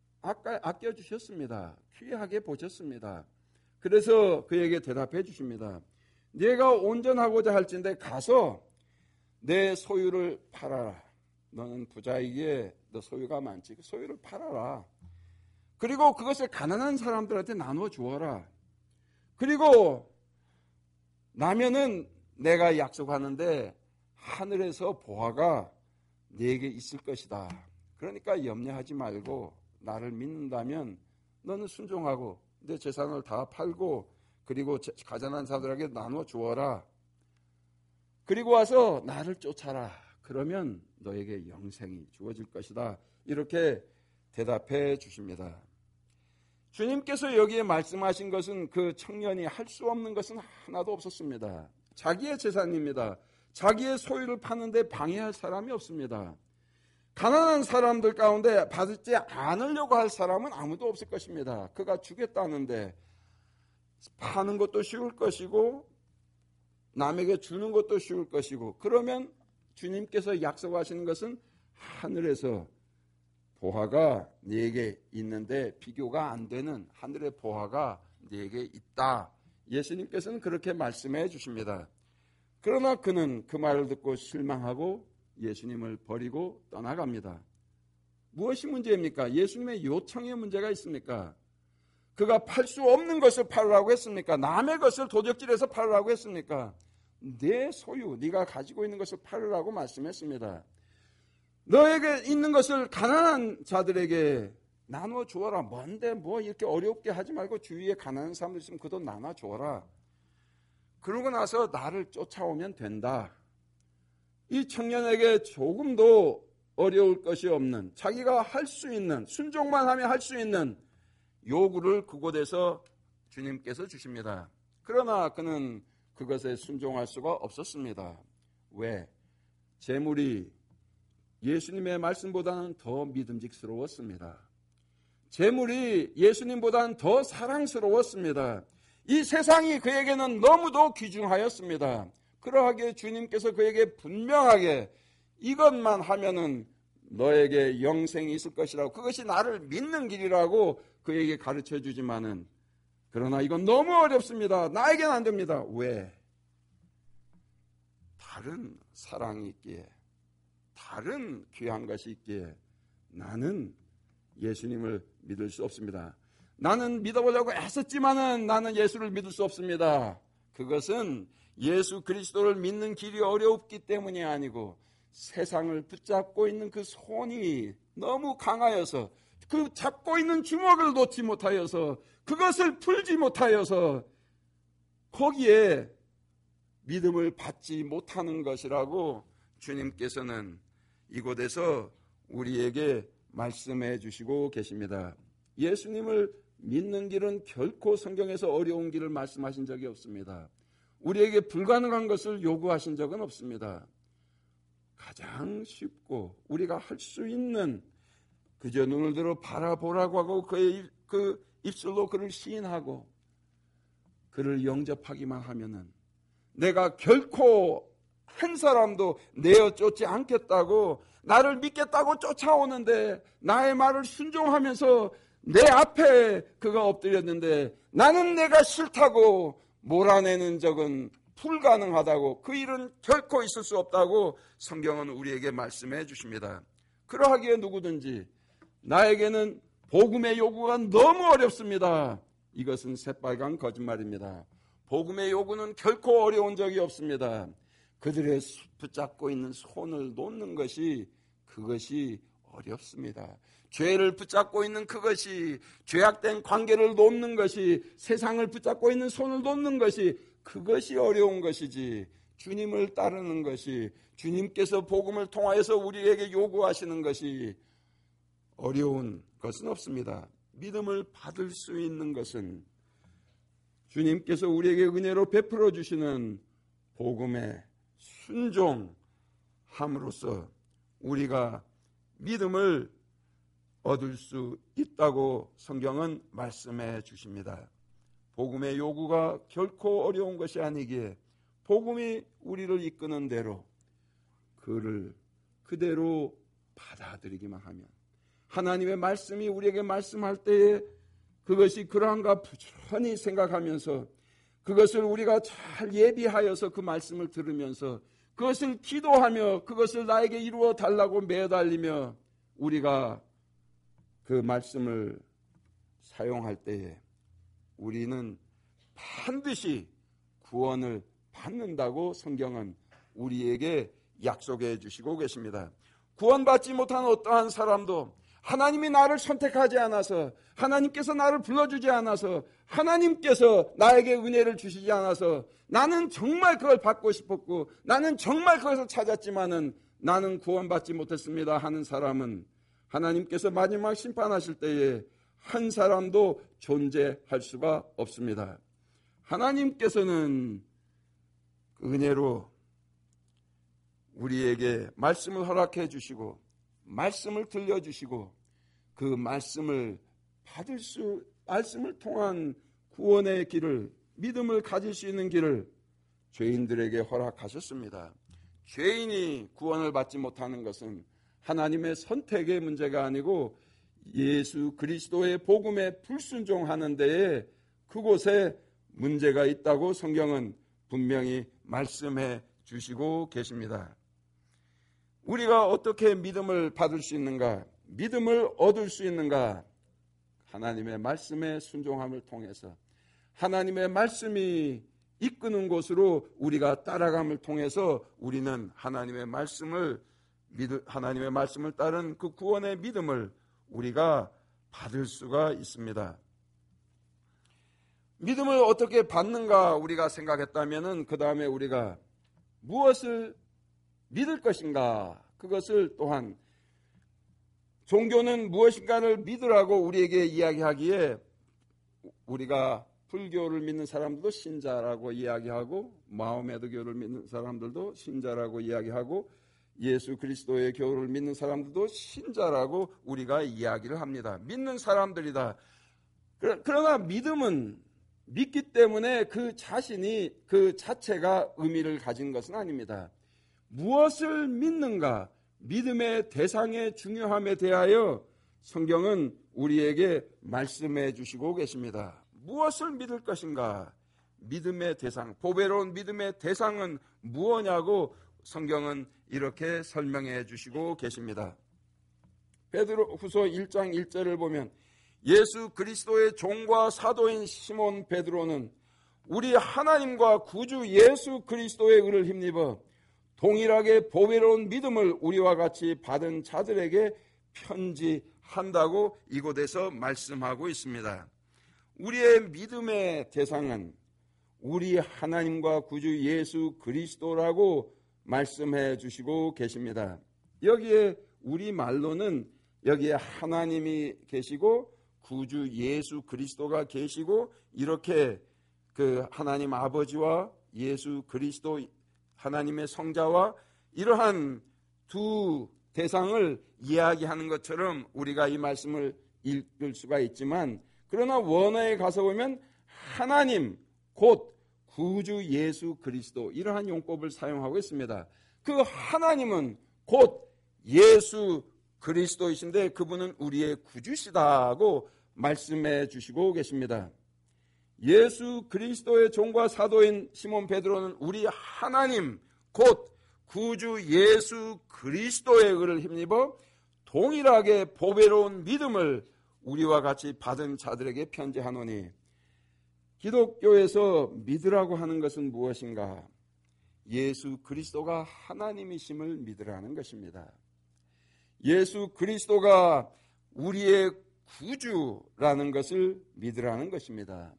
아껴주셨습니다. 귀하게 보셨습니다. 그래서 그에게 대답해 주십니다. 네가 온전하고자 할진대 가서 내 소유를 팔아라. 너는 부자이기에 너 소유가 많지. 그 소유를 팔아라. 그리고 그것을 가난한 사람들한테 나누어 주어라. 그리고 나면은 내가 약속하는데 하늘에서 보화가 네게 있을 것이다. 그러니까 염려하지 말고 나를 믿는다면 너는 순종하고 내 재산을 다 팔고 그리고 가난한 사람들에게 나누어 주어라. 그리고 와서 나를 쫓아라. 그러면 너에게 영생이 주어질 것이다. 이렇게 대답해 주십니다. 주님께서 여기에 말씀하신 것은 그 청년이 할 수 없는 것은 하나도 없었습니다. 자기의 재산입니다. 자기의 소유를 파는데 방해할 사람이 없습니다. 가난한 사람들 가운데 받지 않으려고 할 사람은 아무도 없을 것입니다. 그가 주겠다는데 파는 것도 쉬울 것이고 남에게 주는 것도 쉬울 것이고 그러면 주님께서 약속하시는 것은 하늘에서 보화가 네게 있는데 비교가 안 되는 하늘의 보화가 네게 있다. 예수님께서는 그렇게 말씀해 주십니다. 그러나 그는 그 말을 듣고 실망하고 예수님을 버리고 떠나갑니다. 무엇이 문제입니까? 예수님의 요청에 문제가 있습니까? 그가 팔 수 없는 것을 팔으라고 했습니까? 남의 것을 도적질해서 팔으라고 했습니까? 내 소유, 네가 가지고 있는 것을 팔으라고 말씀했습니다. 너에게 있는 것을 가난한 자들에게 나누어 주어라. 뭔데 뭐 이렇게 어렵게 하지 말고 주위에 가난한 사람들 있으면 그 돈 나눠 주어라. 그러고 나서 나를 쫓아오면 된다. 이 청년에게 조금도 어려울 것이 없는 자기가 할 수 있는 순종만 하면 할 수 있는 요구를 그곳에서 주님께서 주십니다. 그러나 그는 그것에 순종할 수가 없었습니다. 왜? 재물이 예수님의 말씀보다는 더 믿음직스러웠습니다. 재물이 예수님보다는 더 사랑스러웠습니다. 이 세상이 그에게는 너무도 귀중하였습니다. 그러하기에 주님께서 그에게 분명하게 이것만 하면은 너에게 영생이 있을 것이라고 그것이 나를 믿는 길이라고 그에게 가르쳐 주지만은 그러나 이건 너무 어렵습니다. 나에겐 안 됩니다. 왜? 다른 사랑이 있기에 다른 귀한 것이 있기에 나는 예수님을 믿을 수 없습니다. 나는 믿어보려고 애썼지만은 나는 예수를 믿을 수 없습니다. 그것은 예수 그리스도를 믿는 길이 어렵기 때문이 아니고 세상을 붙잡고 있는 그 손이 너무 강하여서 그 잡고 있는 주먹을 놓지 못하여서 그것을 풀지 못하여서 거기에 믿음을 받지 못하는 것이라고 주님께서는 이곳에서 우리에게 말씀해 주시고 계십니다. 예수님을 믿는 길은 결코 성경에서 어려운 길을 말씀하신 적이 없습니다. 우리에게 불가능한 것을 요구하신 적은 없습니다. 가장 쉽고 우리가 할 수 있는 그저 눈을 들어 바라보라고 하고 그의 그 입술로 그를 시인하고 그를 영접하기만 하면은 내가 결코 한 사람도 내어 쫓지 않겠다고 나를 믿겠다고 쫓아오는데 나의 말을 순종하면서 내 앞에 그가 엎드렸는데 나는 내가 싫다고 몰아내는 적은 불가능하다고 그 일은 결코 있을 수 없다고 성경은 우리에게 말씀해 주십니다. 그러하기에 누구든지 나에게는 복음의 요구가 너무 어렵습니다. 이것은 새빨간 거짓말입니다. 복음의 요구는 결코 어려운 적이 없습니다. 그들의 붙잡고 있는 손을 놓는 것이 그것이 어렵습니다. 죄를 붙잡고 있는 그것이 죄악된 관계를 놓는 것이 세상을 붙잡고 있는 손을 놓는 것이 그것이 어려운 것이지 주님을 따르는 것이 주님께서 복음을 통하여서 우리에게 요구하시는 것이 어려운 것은 없습니다. 믿음을 받을 수 있는 것은 주님께서 우리에게 은혜로 베풀어 주시는 복음의 순종함으로써 우리가 믿음을 얻을 수 있다고 성경은 말씀해 주십니다. 복음의 요구가 결코 어려운 것이 아니기에 복음이 우리를 이끄는 대로 그를 그대로 받아들이기만 하면, 하나님의 말씀이 우리에게 말씀할 때에 그것이 그러한가 부지런히 생각하면서 그것을 우리가 잘 예비하여서 그 말씀을 들으면서 그것을 기도하며 그것을 나에게 이루어 달라고 매달리며 우리가 그 말씀을 사용할 때에 우리는 반드시 구원을 받는다고 성경은 우리에게 약속해 주시고 계십니다. 구원받지 못한 어떠한 사람도 하나님이 나를 선택하지 않아서, 하나님께서 나를 불러주지 않아서, 하나님께서 나에게 은혜를 주시지 않아서 나는 정말 그걸 받고 싶었고 나는 정말 그것을 찾았지만은 나는 구원받지 못했습니다 하는 사람은 하나님께서 마지막 심판하실 때에 한 사람도 존재할 수가 없습니다. 하나님께서는 은혜로 우리에게 말씀을 허락해 주시고 말씀을 들려주시고 그 말씀을 말씀을 통한 구원의 길을, 믿음을 가질 수 있는 길을 죄인들에게 허락하셨습니다. 죄인이 구원을 받지 못하는 것은 하나님의 선택의 문제가 아니고 예수 그리스도의 복음에 불순종하는 데에 그곳에 문제가 있다고 성경은 분명히 말씀해 주시고 계십니다. 우리가 어떻게 믿음을 받을 수 있는가, 믿음을 얻을 수 있는가? 하나님의 말씀에 순종함을 통해서, 하나님의 말씀이 이끄는 곳으로 우리가 따라감을 통해서 우리는 하나님의 말씀을 따른 그 구원의 믿음을 우리가 받을 수가 있습니다. 믿음을 어떻게 받는가 우리가 생각했다면은 그 다음에 우리가 무엇을 믿을 것인가, 그것을 또한 종교는 무엇인가를 믿으라고 우리에게 이야기하기에 우리가 불교를 믿는 사람들도 신자라고 이야기하고 마호메드교를 믿는 사람들도 신자라고 이야기하고 예수 그리스도의 교를 믿는 사람들도 신자라고 우리가 이야기를 합니다. 믿는 사람들이다. 그러나 믿음은 믿기 때문에 그 자신이 그 자체가 의미를 가진 것은 아닙니다. 무엇을 믿는가, 믿음의 대상의 중요함에 대하여 성경은 우리에게 말씀해 주시고 계십니다. 무엇을 믿을 것인가, 믿음의 대상, 보배로운 믿음의 대상은 무엇냐고 성경은 이렇게 설명해 주시고 계십니다. 베드로후서 1장 1절을 보면 예수 그리스도의 종과 사도인 시몬 베드로는 우리 하나님과 구주 예수 그리스도의 의를 힘입어 동일하게 보배로운 믿음을 우리와 같이 받은 자들에게 편지한다고 이곳에서 말씀하고 있습니다. 우리의 믿음의 대상은 우리 하나님과 구주 예수 그리스도라고 말씀해 주시고 계십니다. 여기에 우리말로는 여기에 하나님이 계시고 구주 예수 그리스도가 계시고 이렇게 그 하나님 아버지와 예수 그리스도 하나님의 성자와 이러한 두 대상을 이야기하는 것처럼 우리가 이 말씀을 읽을 수가 있지만 그러나 원어에 가서 보면 하나님 곧 구주 예수 그리스도 이러한 용법을 사용하고 있습니다. 그 하나님은 곧 예수 그리스도이신데 그분은 우리의 구주시다고 말씀해 주시고 계십니다. 예수 그리스도의 종과 사도인 시몬 베드로는 우리 하나님 곧 구주 예수 그리스도의 의를 힘입어 동일하게 보배로운 믿음을 우리와 같이 받은 자들에게 편지하노니 기독교에서 믿으라고 하는 것은 무엇인가? 예수 그리스도가 하나님이심을 믿으라는 것입니다. 예수 그리스도가 우리의 구주라는 것을 믿으라는 것입니다.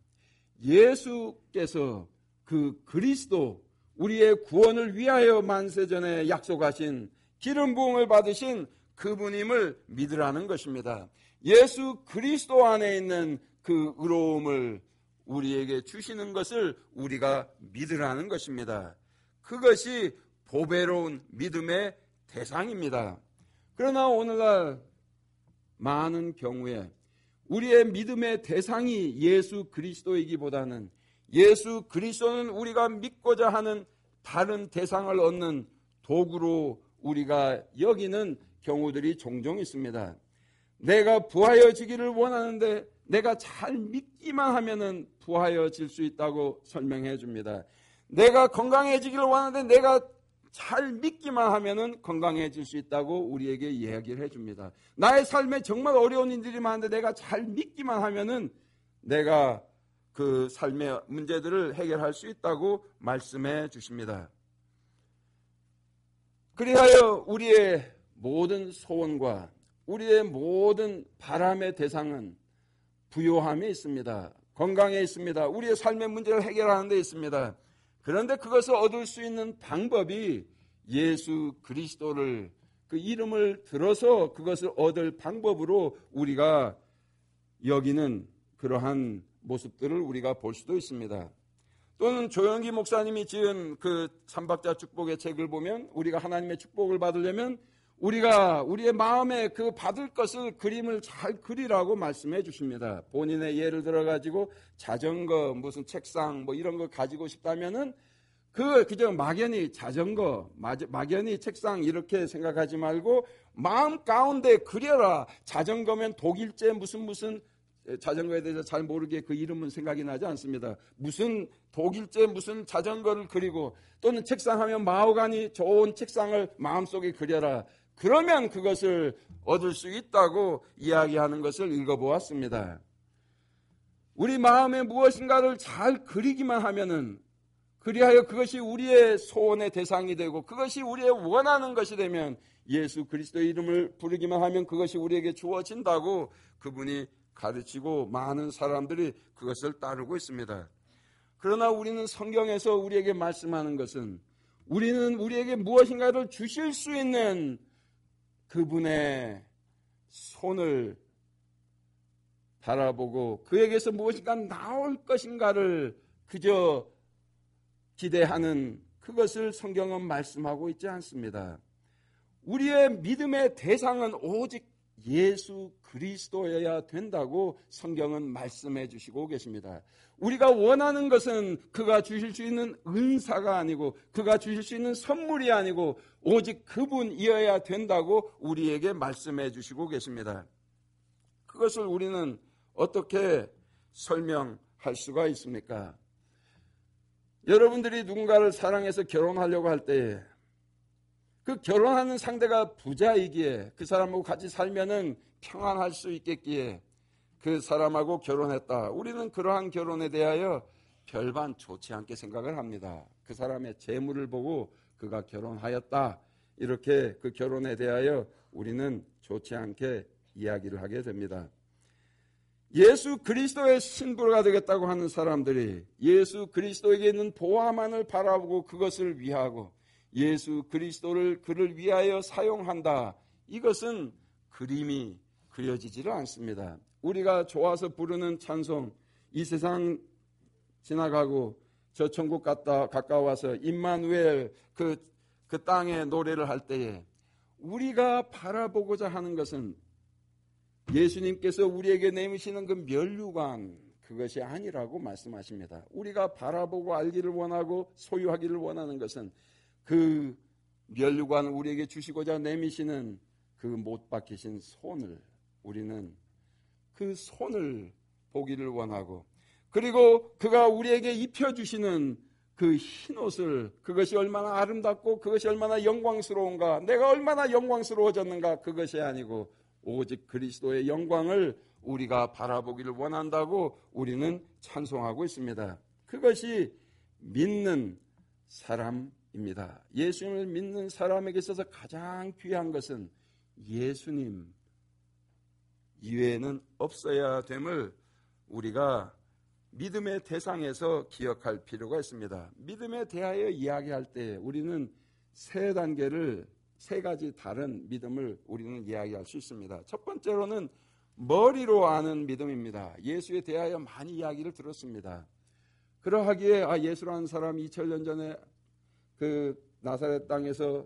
예수께서 그 그리스도 우리의 구원을 위하여 만세전에 약속하신 기름 부음을 받으신 그분임을 믿으라는 것입니다. 예수 그리스도 안에 있는 그 의로움을 우리에게 주시는 것을 우리가 믿으라는 것입니다. 그것이 보배로운 믿음의 대상입니다. 그러나 오늘날 많은 경우에 우리의 믿음의 대상이 예수 그리스도이기보다는 예수 그리스도는 우리가 믿고자 하는 다른 대상을 얻는 도구로 우리가 여기는 경우들이 종종 있습니다. 내가 부하여지기를 원하는데 내가 잘 믿기만 하면은 부하여질 수 있다고 설명해 줍니다. 내가 건강해지기를 원하는데 내가 잘 믿기만 하면은 건강해질 수 있다고 우리에게 이야기를 해줍니다. 나의 삶에 정말 어려운 일들이 많은데 내가 잘 믿기만 하면은 내가 그 삶의 문제들을 해결할 수 있다고 말씀해 주십니다. 그리하여 우리의 모든 소원과 우리의 모든 바람의 대상은 부요함에 있습니다. 건강에 있습니다. 우리의 삶의 문제를 해결하는 데 있습니다. 그런데 그것을 얻을 수 있는 방법이 예수 그리스도를 그 이름을 들어서 그것을 얻을 방법으로 우리가 여기는 그러한 모습들을 우리가 볼 수도 있습니다. 또는 조영기 목사님이 지은 그 삼박자 축복의 책을 보면 우리가 하나님의 축복을 받으려면 우리가 우리의 마음에 그 받을 것을 그림을 잘 그리라고 말씀해 주십니다. 본인의 예를 들어 가지고 자전거 무슨 책상 뭐 이런 거 가지고 싶다면은 그저 막연히 자전거 막연히 책상 이렇게 생각하지 말고 마음 가운데 그려라. 자전거면 독일제 무슨 자전거에 대해서 잘 모르게 그 이름은 생각이 나지 않습니다. 무슨 독일제 무슨 자전거를 그리고 또는 책상하면 마호가니 좋은 책상을 마음속에 그려라. 그러면 그것을 얻을 수 있다고 이야기하는 것을 읽어보았습니다. 우리 마음에 무엇인가를 잘 그리기만 하면은 그리하여 그것이 우리의 소원의 대상이 되고 그것이 우리의 원하는 것이 되면 예수 그리스도의 이름을 부르기만 하면 그것이 우리에게 주어진다고 그분이 가르치고 많은 사람들이 그것을 따르고 있습니다. 그러나 우리는 성경에서 우리에게 말씀하는 것은 우리는 우리에게 무엇인가를 주실 수 있는 그분의 손을 바라보고 그에게서 무엇인가 나올 것인가를 그저 기대하는 그것을 성경은 말씀하고 있지 않습니다. 우리의 믿음의 대상은 오직 예수 그리스도여야 된다고 성경은 말씀해 주시고 계십니다. 우리가 원하는 것은 그가 주실 수 있는 은사가 아니고 그가 주실 수 있는 선물이 아니고 오직 그분이어야 된다고 우리에게 말씀해 주시고 계십니다. 그것을 우리는 어떻게 설명할 수가 있습니까? 여러분들이 누군가를 사랑해서 결혼하려고 할 때에 그 결혼하는 상대가 부자이기에 그 사람하고 같이 살면은 평안할 수 있겠기에 그 사람하고 결혼했다. 우리는 그러한 결혼에 대하여 별반 좋지 않게 생각을 합니다. 그 사람의 재물을 보고 그가 결혼하였다. 이렇게 그 결혼에 대하여 우리는 좋지 않게 이야기를 하게 됩니다. 예수 그리스도의 신부가 되겠다고 하는 사람들이 예수 그리스도에게 있는 보화만을 바라보고 그것을 위하고 예수 그리스도를 그를 위하여 사용한다. 이것은 그림이 그려지지를 않습니다. 우리가 좋아서 부르는 찬송, 이 세상 지나가고 저 천국 갔다 가까워서 임마누엘 그 땅의 노래를 할 때에 우리가 바라보고자 하는 것은 예수님께서 우리에게 내미시는 그 면류관 그것이 아니라고 말씀하십니다. 우리가 바라보고 알기를 원하고 소유하기를 원하는 것은 그 면류관 우리에게 주시고자 내미시는 그 못 박히신 손을 우리는 그 손을 보기를 원하고 그리고 그가 우리에게 입혀주시는 그 흰옷을 그것이 얼마나 아름답고 그것이 얼마나 영광스러운가 내가 얼마나 영광스러워졌는가 그것이 아니고 오직 그리스도의 영광을 우리가 바라보기를 원한다고 우리는 찬송하고 있습니다. 그것이 믿는 사람입니다. 예수님을 믿는 사람에게 있어서 가장 귀한 것은 예수님 이외에는 없어야 됨을 우리가 믿음의 대상에서 기억할 필요가 있습니다. 믿음에 대하여 이야기할 때 우리는 세 가지 다른 믿음을 우리는 이야기할 수 있습니다. 첫 번째로는 머리로 아는 믿음입니다. 예수에 대하여 많이 이야기를 들었습니다. 그러하기에 예수라는 사람이 2000년 전에 그 나사렛 땅에서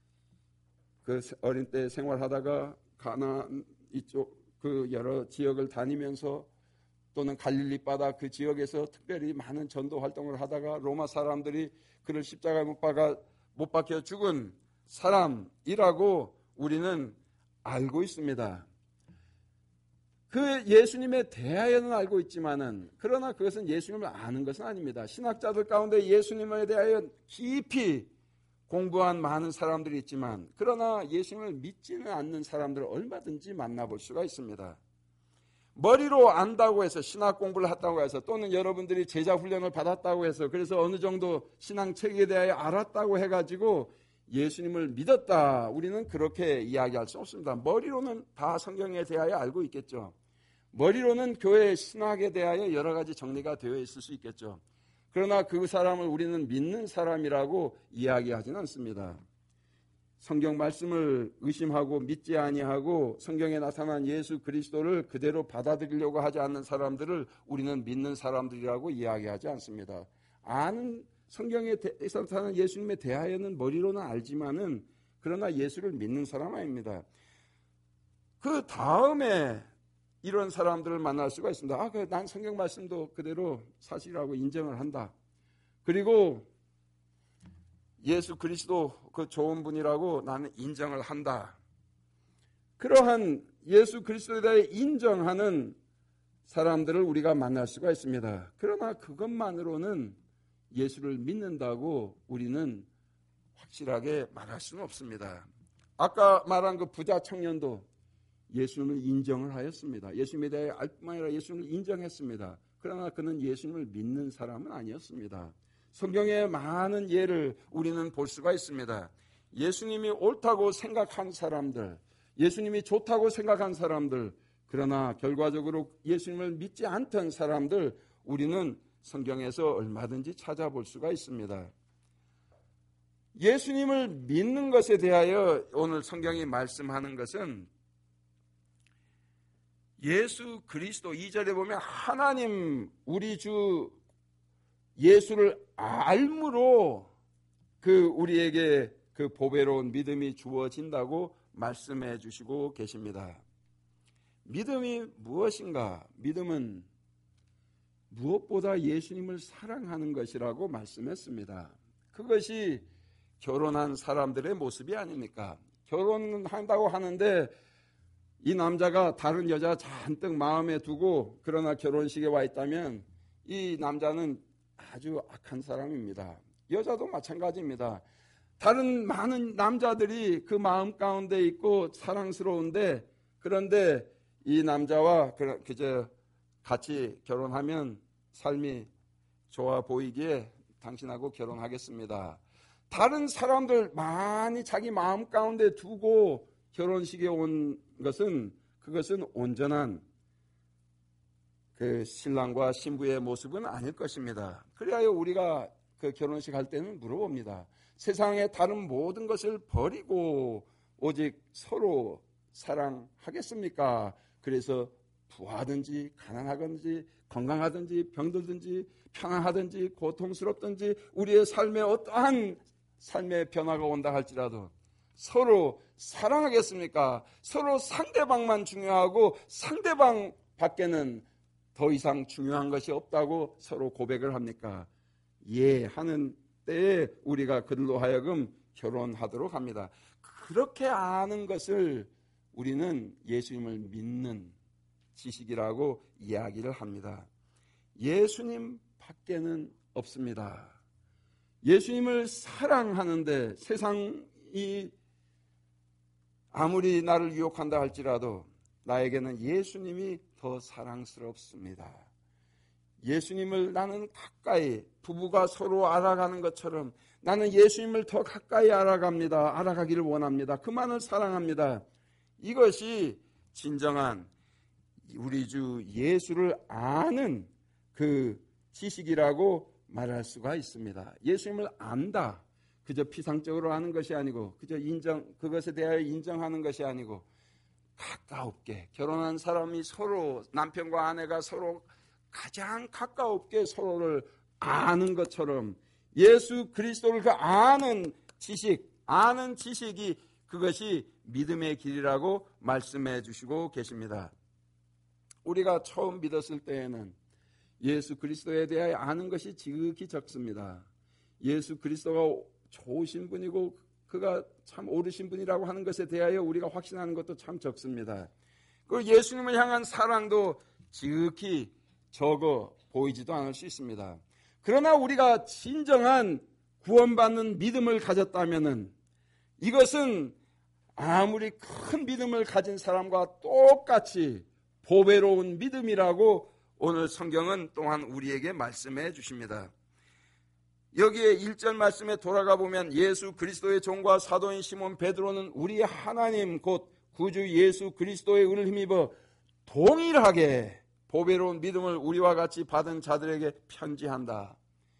그 어린 때 생활하다가 가나안 이쪽 그 여러 지역을 다니면서 또는 갈릴리 바다 그 지역에서 특별히 많은 전도 활동을 하다가 로마 사람들이 그를 십자가에 못 박혀 죽은 사람이라고 우리는 알고 있습니다. 그 예수님에 대하여는 알고 있지만은, 그러나 그것은 예수님을 아는 것은 아닙니다. 신학자들 가운데 예수님에 대하여 깊이 공부한 많은 사람들이 있지만, 그러나 예수님을 믿지는 않는 사람들을 얼마든지 만나볼 수가 있습니다. 머리로 안다고 해서, 신학 공부를 했다고 해서, 또는 여러분들이 제자 훈련을 받았다고 해서, 그래서 어느 정도 신앙책에 대하여 알았다고 해가지고 예수님을 믿었다, 우리는 그렇게 이야기할 수 없습니다. 머리로는 다 성경에 대하여 알고 있겠죠. 머리로는 교회 신학에 대하여 여러 가지 정리가 되어 있을 수 있겠죠. 그러나 그 사람을 우리는 믿는 사람이라고 이야기하지는 않습니다. 성경 말씀을 의심하고 믿지 아니하고 성경에 나타난 예수 그리스도를 그대로 받아들이려고 하지 않는 사람들을 우리는 믿는 사람들이라고 이야기하지 않습니다. 아는, 성경에 나타난 예수님에 대하여는 머리로는 알지만은, 그러나 예수를 믿는 사람 아닙니다. 그 다음에 이런 사람들을 만날 수가 있습니다. 난 성경 말씀도 그대로 사실이라고 인정을 한다. 그리고 예수 그리스도 그 좋은 분이라고 나는 인정을 한다. 그러한 예수 그리스도에 대해 인정하는 사람들을 우리가 만날 수가 있습니다. 그러나 그것만으로는 예수를 믿는다고 우리는 확실하게 말할 수는 없습니다. 아까 말한 그 부자 청년도 예수님을 인정을 하였습니다. 예수님에 대해 알 뿐만 아니라 예수님을 인정했습니다. 그러나 그는 예수님을 믿는 사람은 아니었습니다. 성경의 많은 예를 우리는 볼 수가 있습니다. 예수님이 옳다고 생각한 사람들, 예수님이 좋다고 생각한 사람들, 그러나 결과적으로 예수님을 믿지 않던 사람들, 우리는 성경에서 얼마든지 찾아볼 수가 있습니다. 예수님을 믿는 것에 대하여 오늘 성경이 말씀하는 것은, 예수 그리스도 2절에 보면 하나님 우리 주 예수를 알므로 우리에게 그 보배로운 믿음이 주어진다고 말씀해 주시고 계십니다. 믿음이 무엇인가? 믿음은 무엇보다 예수님을 사랑하는 것이라고 말씀했습니다. 그것이 결혼한 사람들의 모습이 아닙니까? 결혼한다고 하는데 이 남자가 다른 여자 잔뜩 마음에 두고 그러나 결혼식에 와 있다면 이 남자는 아주 악한 사람입니다. 여자도 마찬가지입니다. 다른 많은 남자들이 그 마음 가운데 있고 사랑스러운데, 그런데 이 남자와 그저 같이 결혼하면 삶이 좋아 보이기에 당신하고 결혼하겠습니다. 다른 사람들 많이 자기 마음 가운데 두고 결혼식에 온 것은, 그것은 온전한 그 신랑과 신부의 모습은 아닐 것입니다. 그래야 우리가 그 결혼식 할 때는 물어봅니다. 세상의 다른 모든 것을 버리고 오직 서로 사랑하겠습니까? 그래서 부하든지 가난하든지 건강하든지 병들든지 평안하든지 고통스럽든지 우리의 삶에 어떠한 삶의 변화가 온다 할지라도 서로 사랑하겠습니까? 서로 상대방만 중요하고 상대방 밖에는 더 이상 중요한 것이 없다고 서로 고백을 합니까? 예 하는 때에 우리가 그들로 하여금 결혼하도록 합니다. 그렇게 아는 것을 우리는 예수님을 믿는 지식이라고 이야기를 합니다. 예수님 밖에는 없습니다. 예수님을 사랑하는데 세상이 아무리 나를 유혹한다 할지라도 나에게는 예수님이 더 사랑스럽습니다. 예수님을 나는 가까이, 부부가 서로 알아가는 것처럼 나는 예수님을 더 가까이 알아갑니다. 알아가기를 원합니다. 그만을 사랑합니다. 이것이 진정한 우리 주 예수를 아는 그 지식이라고 말할 수가 있습니다. 예수님을 안다. 그저 피상적으로 아는 것이 아니고, 그저 그것에 대하여 인정하는 것이 아니고, 가까웁게, 결혼한 사람이 서로, 남편과 아내가 서로 가장 가까웁게 서로를 아는 것처럼 예수 그리스도를 그 아는 지식이 그것이 믿음의 길이라고 말씀해 주시고 계십니다. 우리가 처음 믿었을 때에는 예수 그리스도에 대하여 아는 것이 지극히 적습니다. 예수 그리스도가 좋으신 분이고 그가 참 옳으신 분이라고 하는 것에 대하여 우리가 확신하는 것도 참 적습니다. 그 예수님을 향한 사랑도 지극히 적어 보이지도 않을 수 있습니다. 그러나 우리가 진정한 구원받는 믿음을 가졌다면은 이것은 아무리 큰 믿음을 가진 사람과 똑같이 보배로운 믿음이라고 오늘 성경은 또한 우리에게 말씀해 주십니다. 여기에 1절 말씀에 돌아가 보면 예수 그리스도의 종과 사도인 시몬 베드로는 우리 하나님 곧 구주 예수 그리스도의 은을 힘입어 동일하게 보배로운 믿음을 우리와 같이 받은 자들에게 편지한다.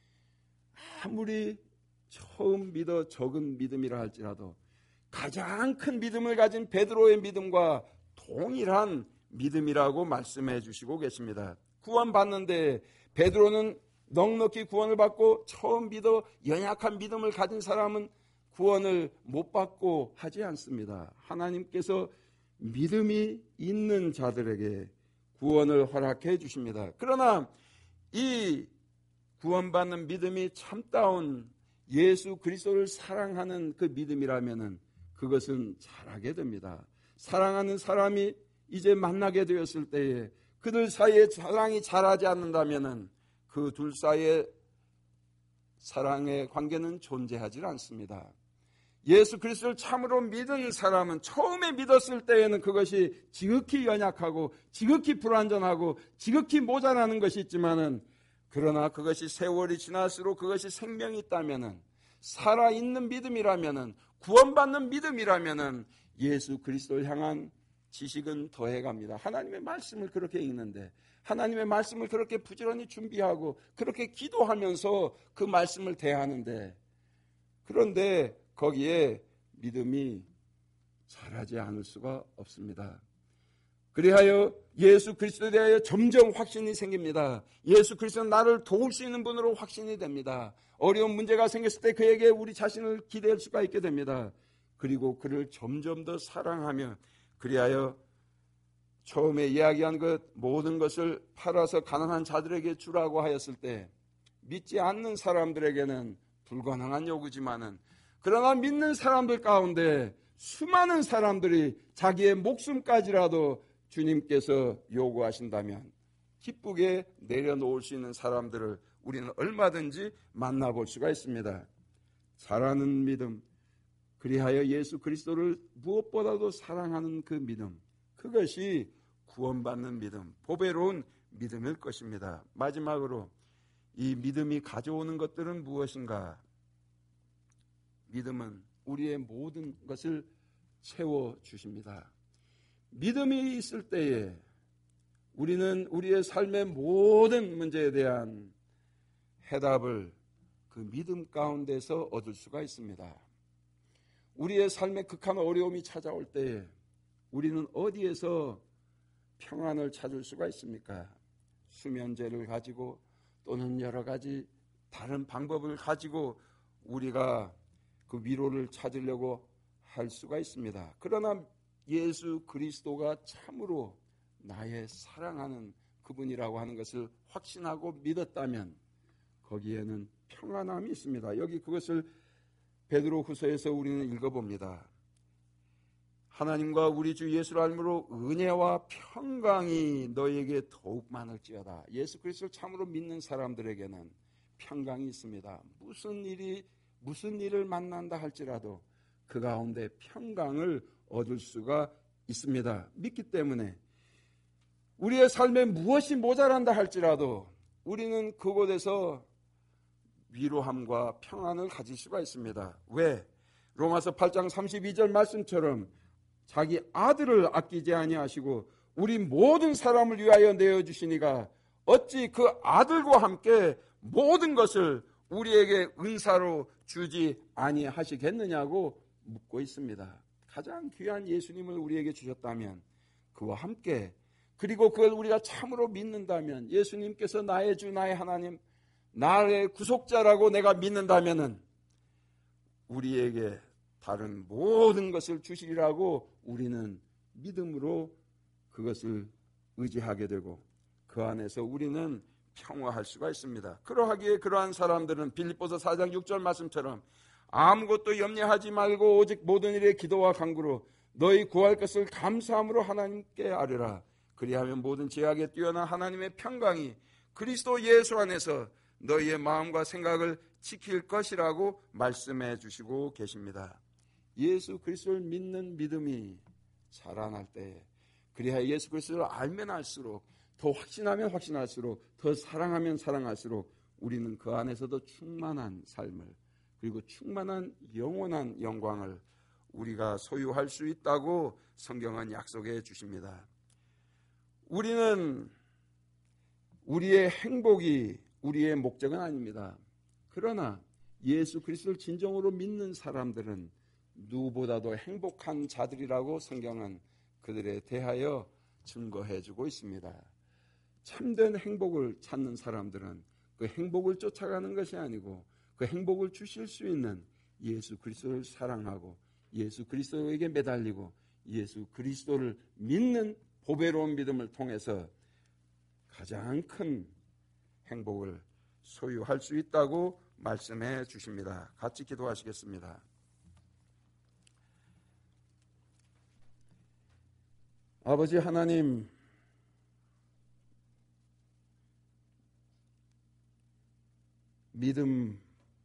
아무리 처음 믿어 적은 믿음이라 할지라도 가장 큰 믿음을 가진 베드로의 믿음과 동일한 믿음이라고 말씀해 주시고 계십니다. 구원받는데 베드로는 넉넉히 구원을 받고 처음 믿어 연약한 믿음을 가진 사람은 구원을 못 받고 하지 않습니다. 하나님께서 믿음이 있는 자들에게 구원을 허락해 주십니다. 그러나 이 구원받는 믿음이 참다운 예수 그리스도를 사랑하는 그 믿음이라면은 그것은 잘하게 됩니다. 사랑하는 사람이 이제 만나게 되었을 때에 그들 사이에 사랑이 잘하지 않는다면은 그 둘 사이의 사랑의 관계는 존재하지 않습니다. 예수 그리스도를 참으로 믿은 사람은 처음에 믿었을 때에는 그것이 지극히 연약하고 지극히 불완전하고 지극히 모자라는 것이 있지만은 그러나 그것이 세월이 지날수록 그것이 생명이 있다면은 살아있는 믿음이라면은 구원받는 믿음이라면은 예수 그리스도를 향한 지식은 더해갑니다. 하나님의 말씀을 그렇게 읽는데 하나님의 말씀을 그렇게 부지런히 준비하고 그렇게 기도하면서 그 말씀을 대하는데 그런데 거기에 믿음이 자라지 않을 수가 없습니다. 그리하여 예수 그리스도에 대하여 점점 확신이 생깁니다. 예수 그리스도는 나를 도울 수 있는 분으로 확신이 됩니다. 어려운 문제가 생겼을 때 그에게 우리 자신을 기대할 수가 있게 됩니다. 그리고 그를 점점 더 사랑하며 그리하여 처음에 이야기한 것 모든 것을 팔아서 가난한 자들에게 주라고 하였을 때 믿지 않는 사람들에게는 불가능한 요구지만은 그러나 믿는 사람들 가운데 수많은 사람들이 자기의 목숨까지라도 주님께서 요구하신다면 기쁘게 내려놓을 수 있는 사람들을 우리는 얼마든지 만나볼 수가 있습니다. 잘하는 믿음, 그리하여 예수 그리스도를 무엇보다도 사랑하는 그 믿음, 그것이 구원받는 믿음, 보배로운 믿음일 것입니다. 마지막으로 이 믿음이 가져오는 것들은 무엇인가? 믿음은 우리의 모든 것을 채워주십니다. 믿음이 있을 때에 우리는 우리의 삶의 모든 문제에 대한 해답을 그 믿음 가운데서 얻을 수가 있습니다. 우리의 삶의 극한 어려움이 찾아올 때에 우리는 어디에서 평안을 찾을 수가 있습니까? 수면제를 가지고 또는 여러 가지 다른 방법을 가지고 우리가 그 위로를 찾으려고 할 수가 있습니다. 그러나 예수 그리스도가 참으로 나의 사랑하는 그분이라고 하는 것을 확신하고 믿었다면 거기에는 평안함이 있습니다. 여기 그것을 베드로후서에서 우리는 읽어봅니다. 하나님과 우리 주 예수를 알므로 은혜와 평강이 너에게 더욱 많을지어다. 예수 그리스도를 참으로 믿는 사람들에게는 평강이 있습니다. 무슨 일을 만난다 할지라도 그 가운데 평강을 얻을 수가 있습니다. 믿기 때문에 우리의 삶에 무엇이 모자란다 할지라도 우리는 그곳에서 위로함과 평안을 가질 수가 있습니다. 왜? 로마서 8장 32절 말씀처럼 자기 아들을 아끼지 아니하시고 우리 모든 사람을 위하여 내어주시니가 어찌 그 아들과 함께 모든 것을 우리에게 은사로 주지 아니하시겠느냐고 묻고 있습니다. 가장 귀한 예수님을 우리에게 주셨다면 그와 함께 그리고 그걸 우리가 참으로 믿는다면 예수님께서 나의 주 나의 하나님 나의 구속자라고 내가 믿는다면은 우리에게 다른 모든 것을 주시리라고 우리는 믿음으로 그것을 의지하게 되고 그 안에서 우리는 평화할 수가 있습니다. 그러하기에 그러한 사람들은 빌립보서 4장 6절 말씀처럼 아무것도 염려하지 말고 오직 모든 일에 기도와 간구로 너희 구할 것을 감사함으로 하나님께 아뢰라. 그리하면 모든 죄악에 뛰어난 하나님의 평강이 그리스도 예수 안에서 너희의 마음과 생각을 지킬 것이라고 말씀해 주시고 계십니다. 예수 그리스도를 믿는 믿음이 자라날 때, 그리하여 예수 그리스도를 알면 알수록, 더 확신하면 확신할수록, 더 사랑하면 사랑할수록 우리는 그 안에서도 충만한 삶을, 그리고 충만한 영원한 영광을 우리가 소유할 수 있다고 성경은 약속해 주십니다. 우리는 우리의 행복이 우리의 목적은 아닙니다. 그러나 예수 그리스도를 진정으로 믿는 사람들은 누구보다도 행복한 자들이라고 성경은 그들에 대하여 증거해 주고 있습니다. 참된 행복을 찾는 사람들은 그 행복을 쫓아가는 것이 아니고 그 행복을 주실 수 있는 예수 그리스도를 사랑하고 예수 그리스도에게 매달리고 예수 그리스도를 믿는 보배로운 믿음을 통해서 가장 큰 행복을 소유할 수 있다고 말씀해 주십니다. 같이 기도하시겠습니다. 아버지 하나님, 믿음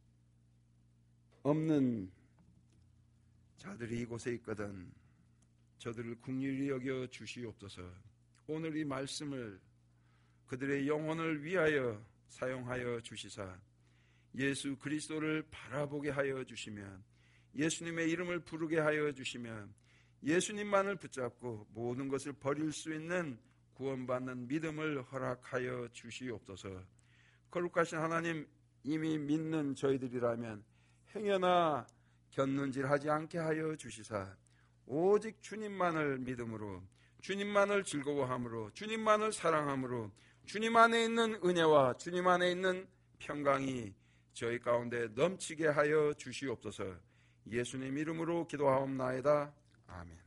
없는 자들이 이곳에 있거든 저들을 긍휼히 여겨 주시옵소서. 오늘 이 말씀을 그들의 영혼을 위하여 사용하여 주시사 예수 그리스도를 바라보게 하여 주시며 예수님의 이름을 부르게 하여 주시며 예수님만을 붙잡고 모든 것을 버릴 수 있는 구원받는 믿음을 허락하여 주시옵소서. 거룩하신 하나님, 이미 믿는 저희들이라면 행여나 곁눈질하지 않게 하여 주시사 오직 주님만을 믿음으로, 주님만을 즐거워함으로, 주님만을 사랑함으로 주님 안에 있는 은혜와 주님 안에 있는 평강이 저희 가운데 넘치게 하여 주시옵소서. 예수님 이름으로 기도하옵나이다. 아멘.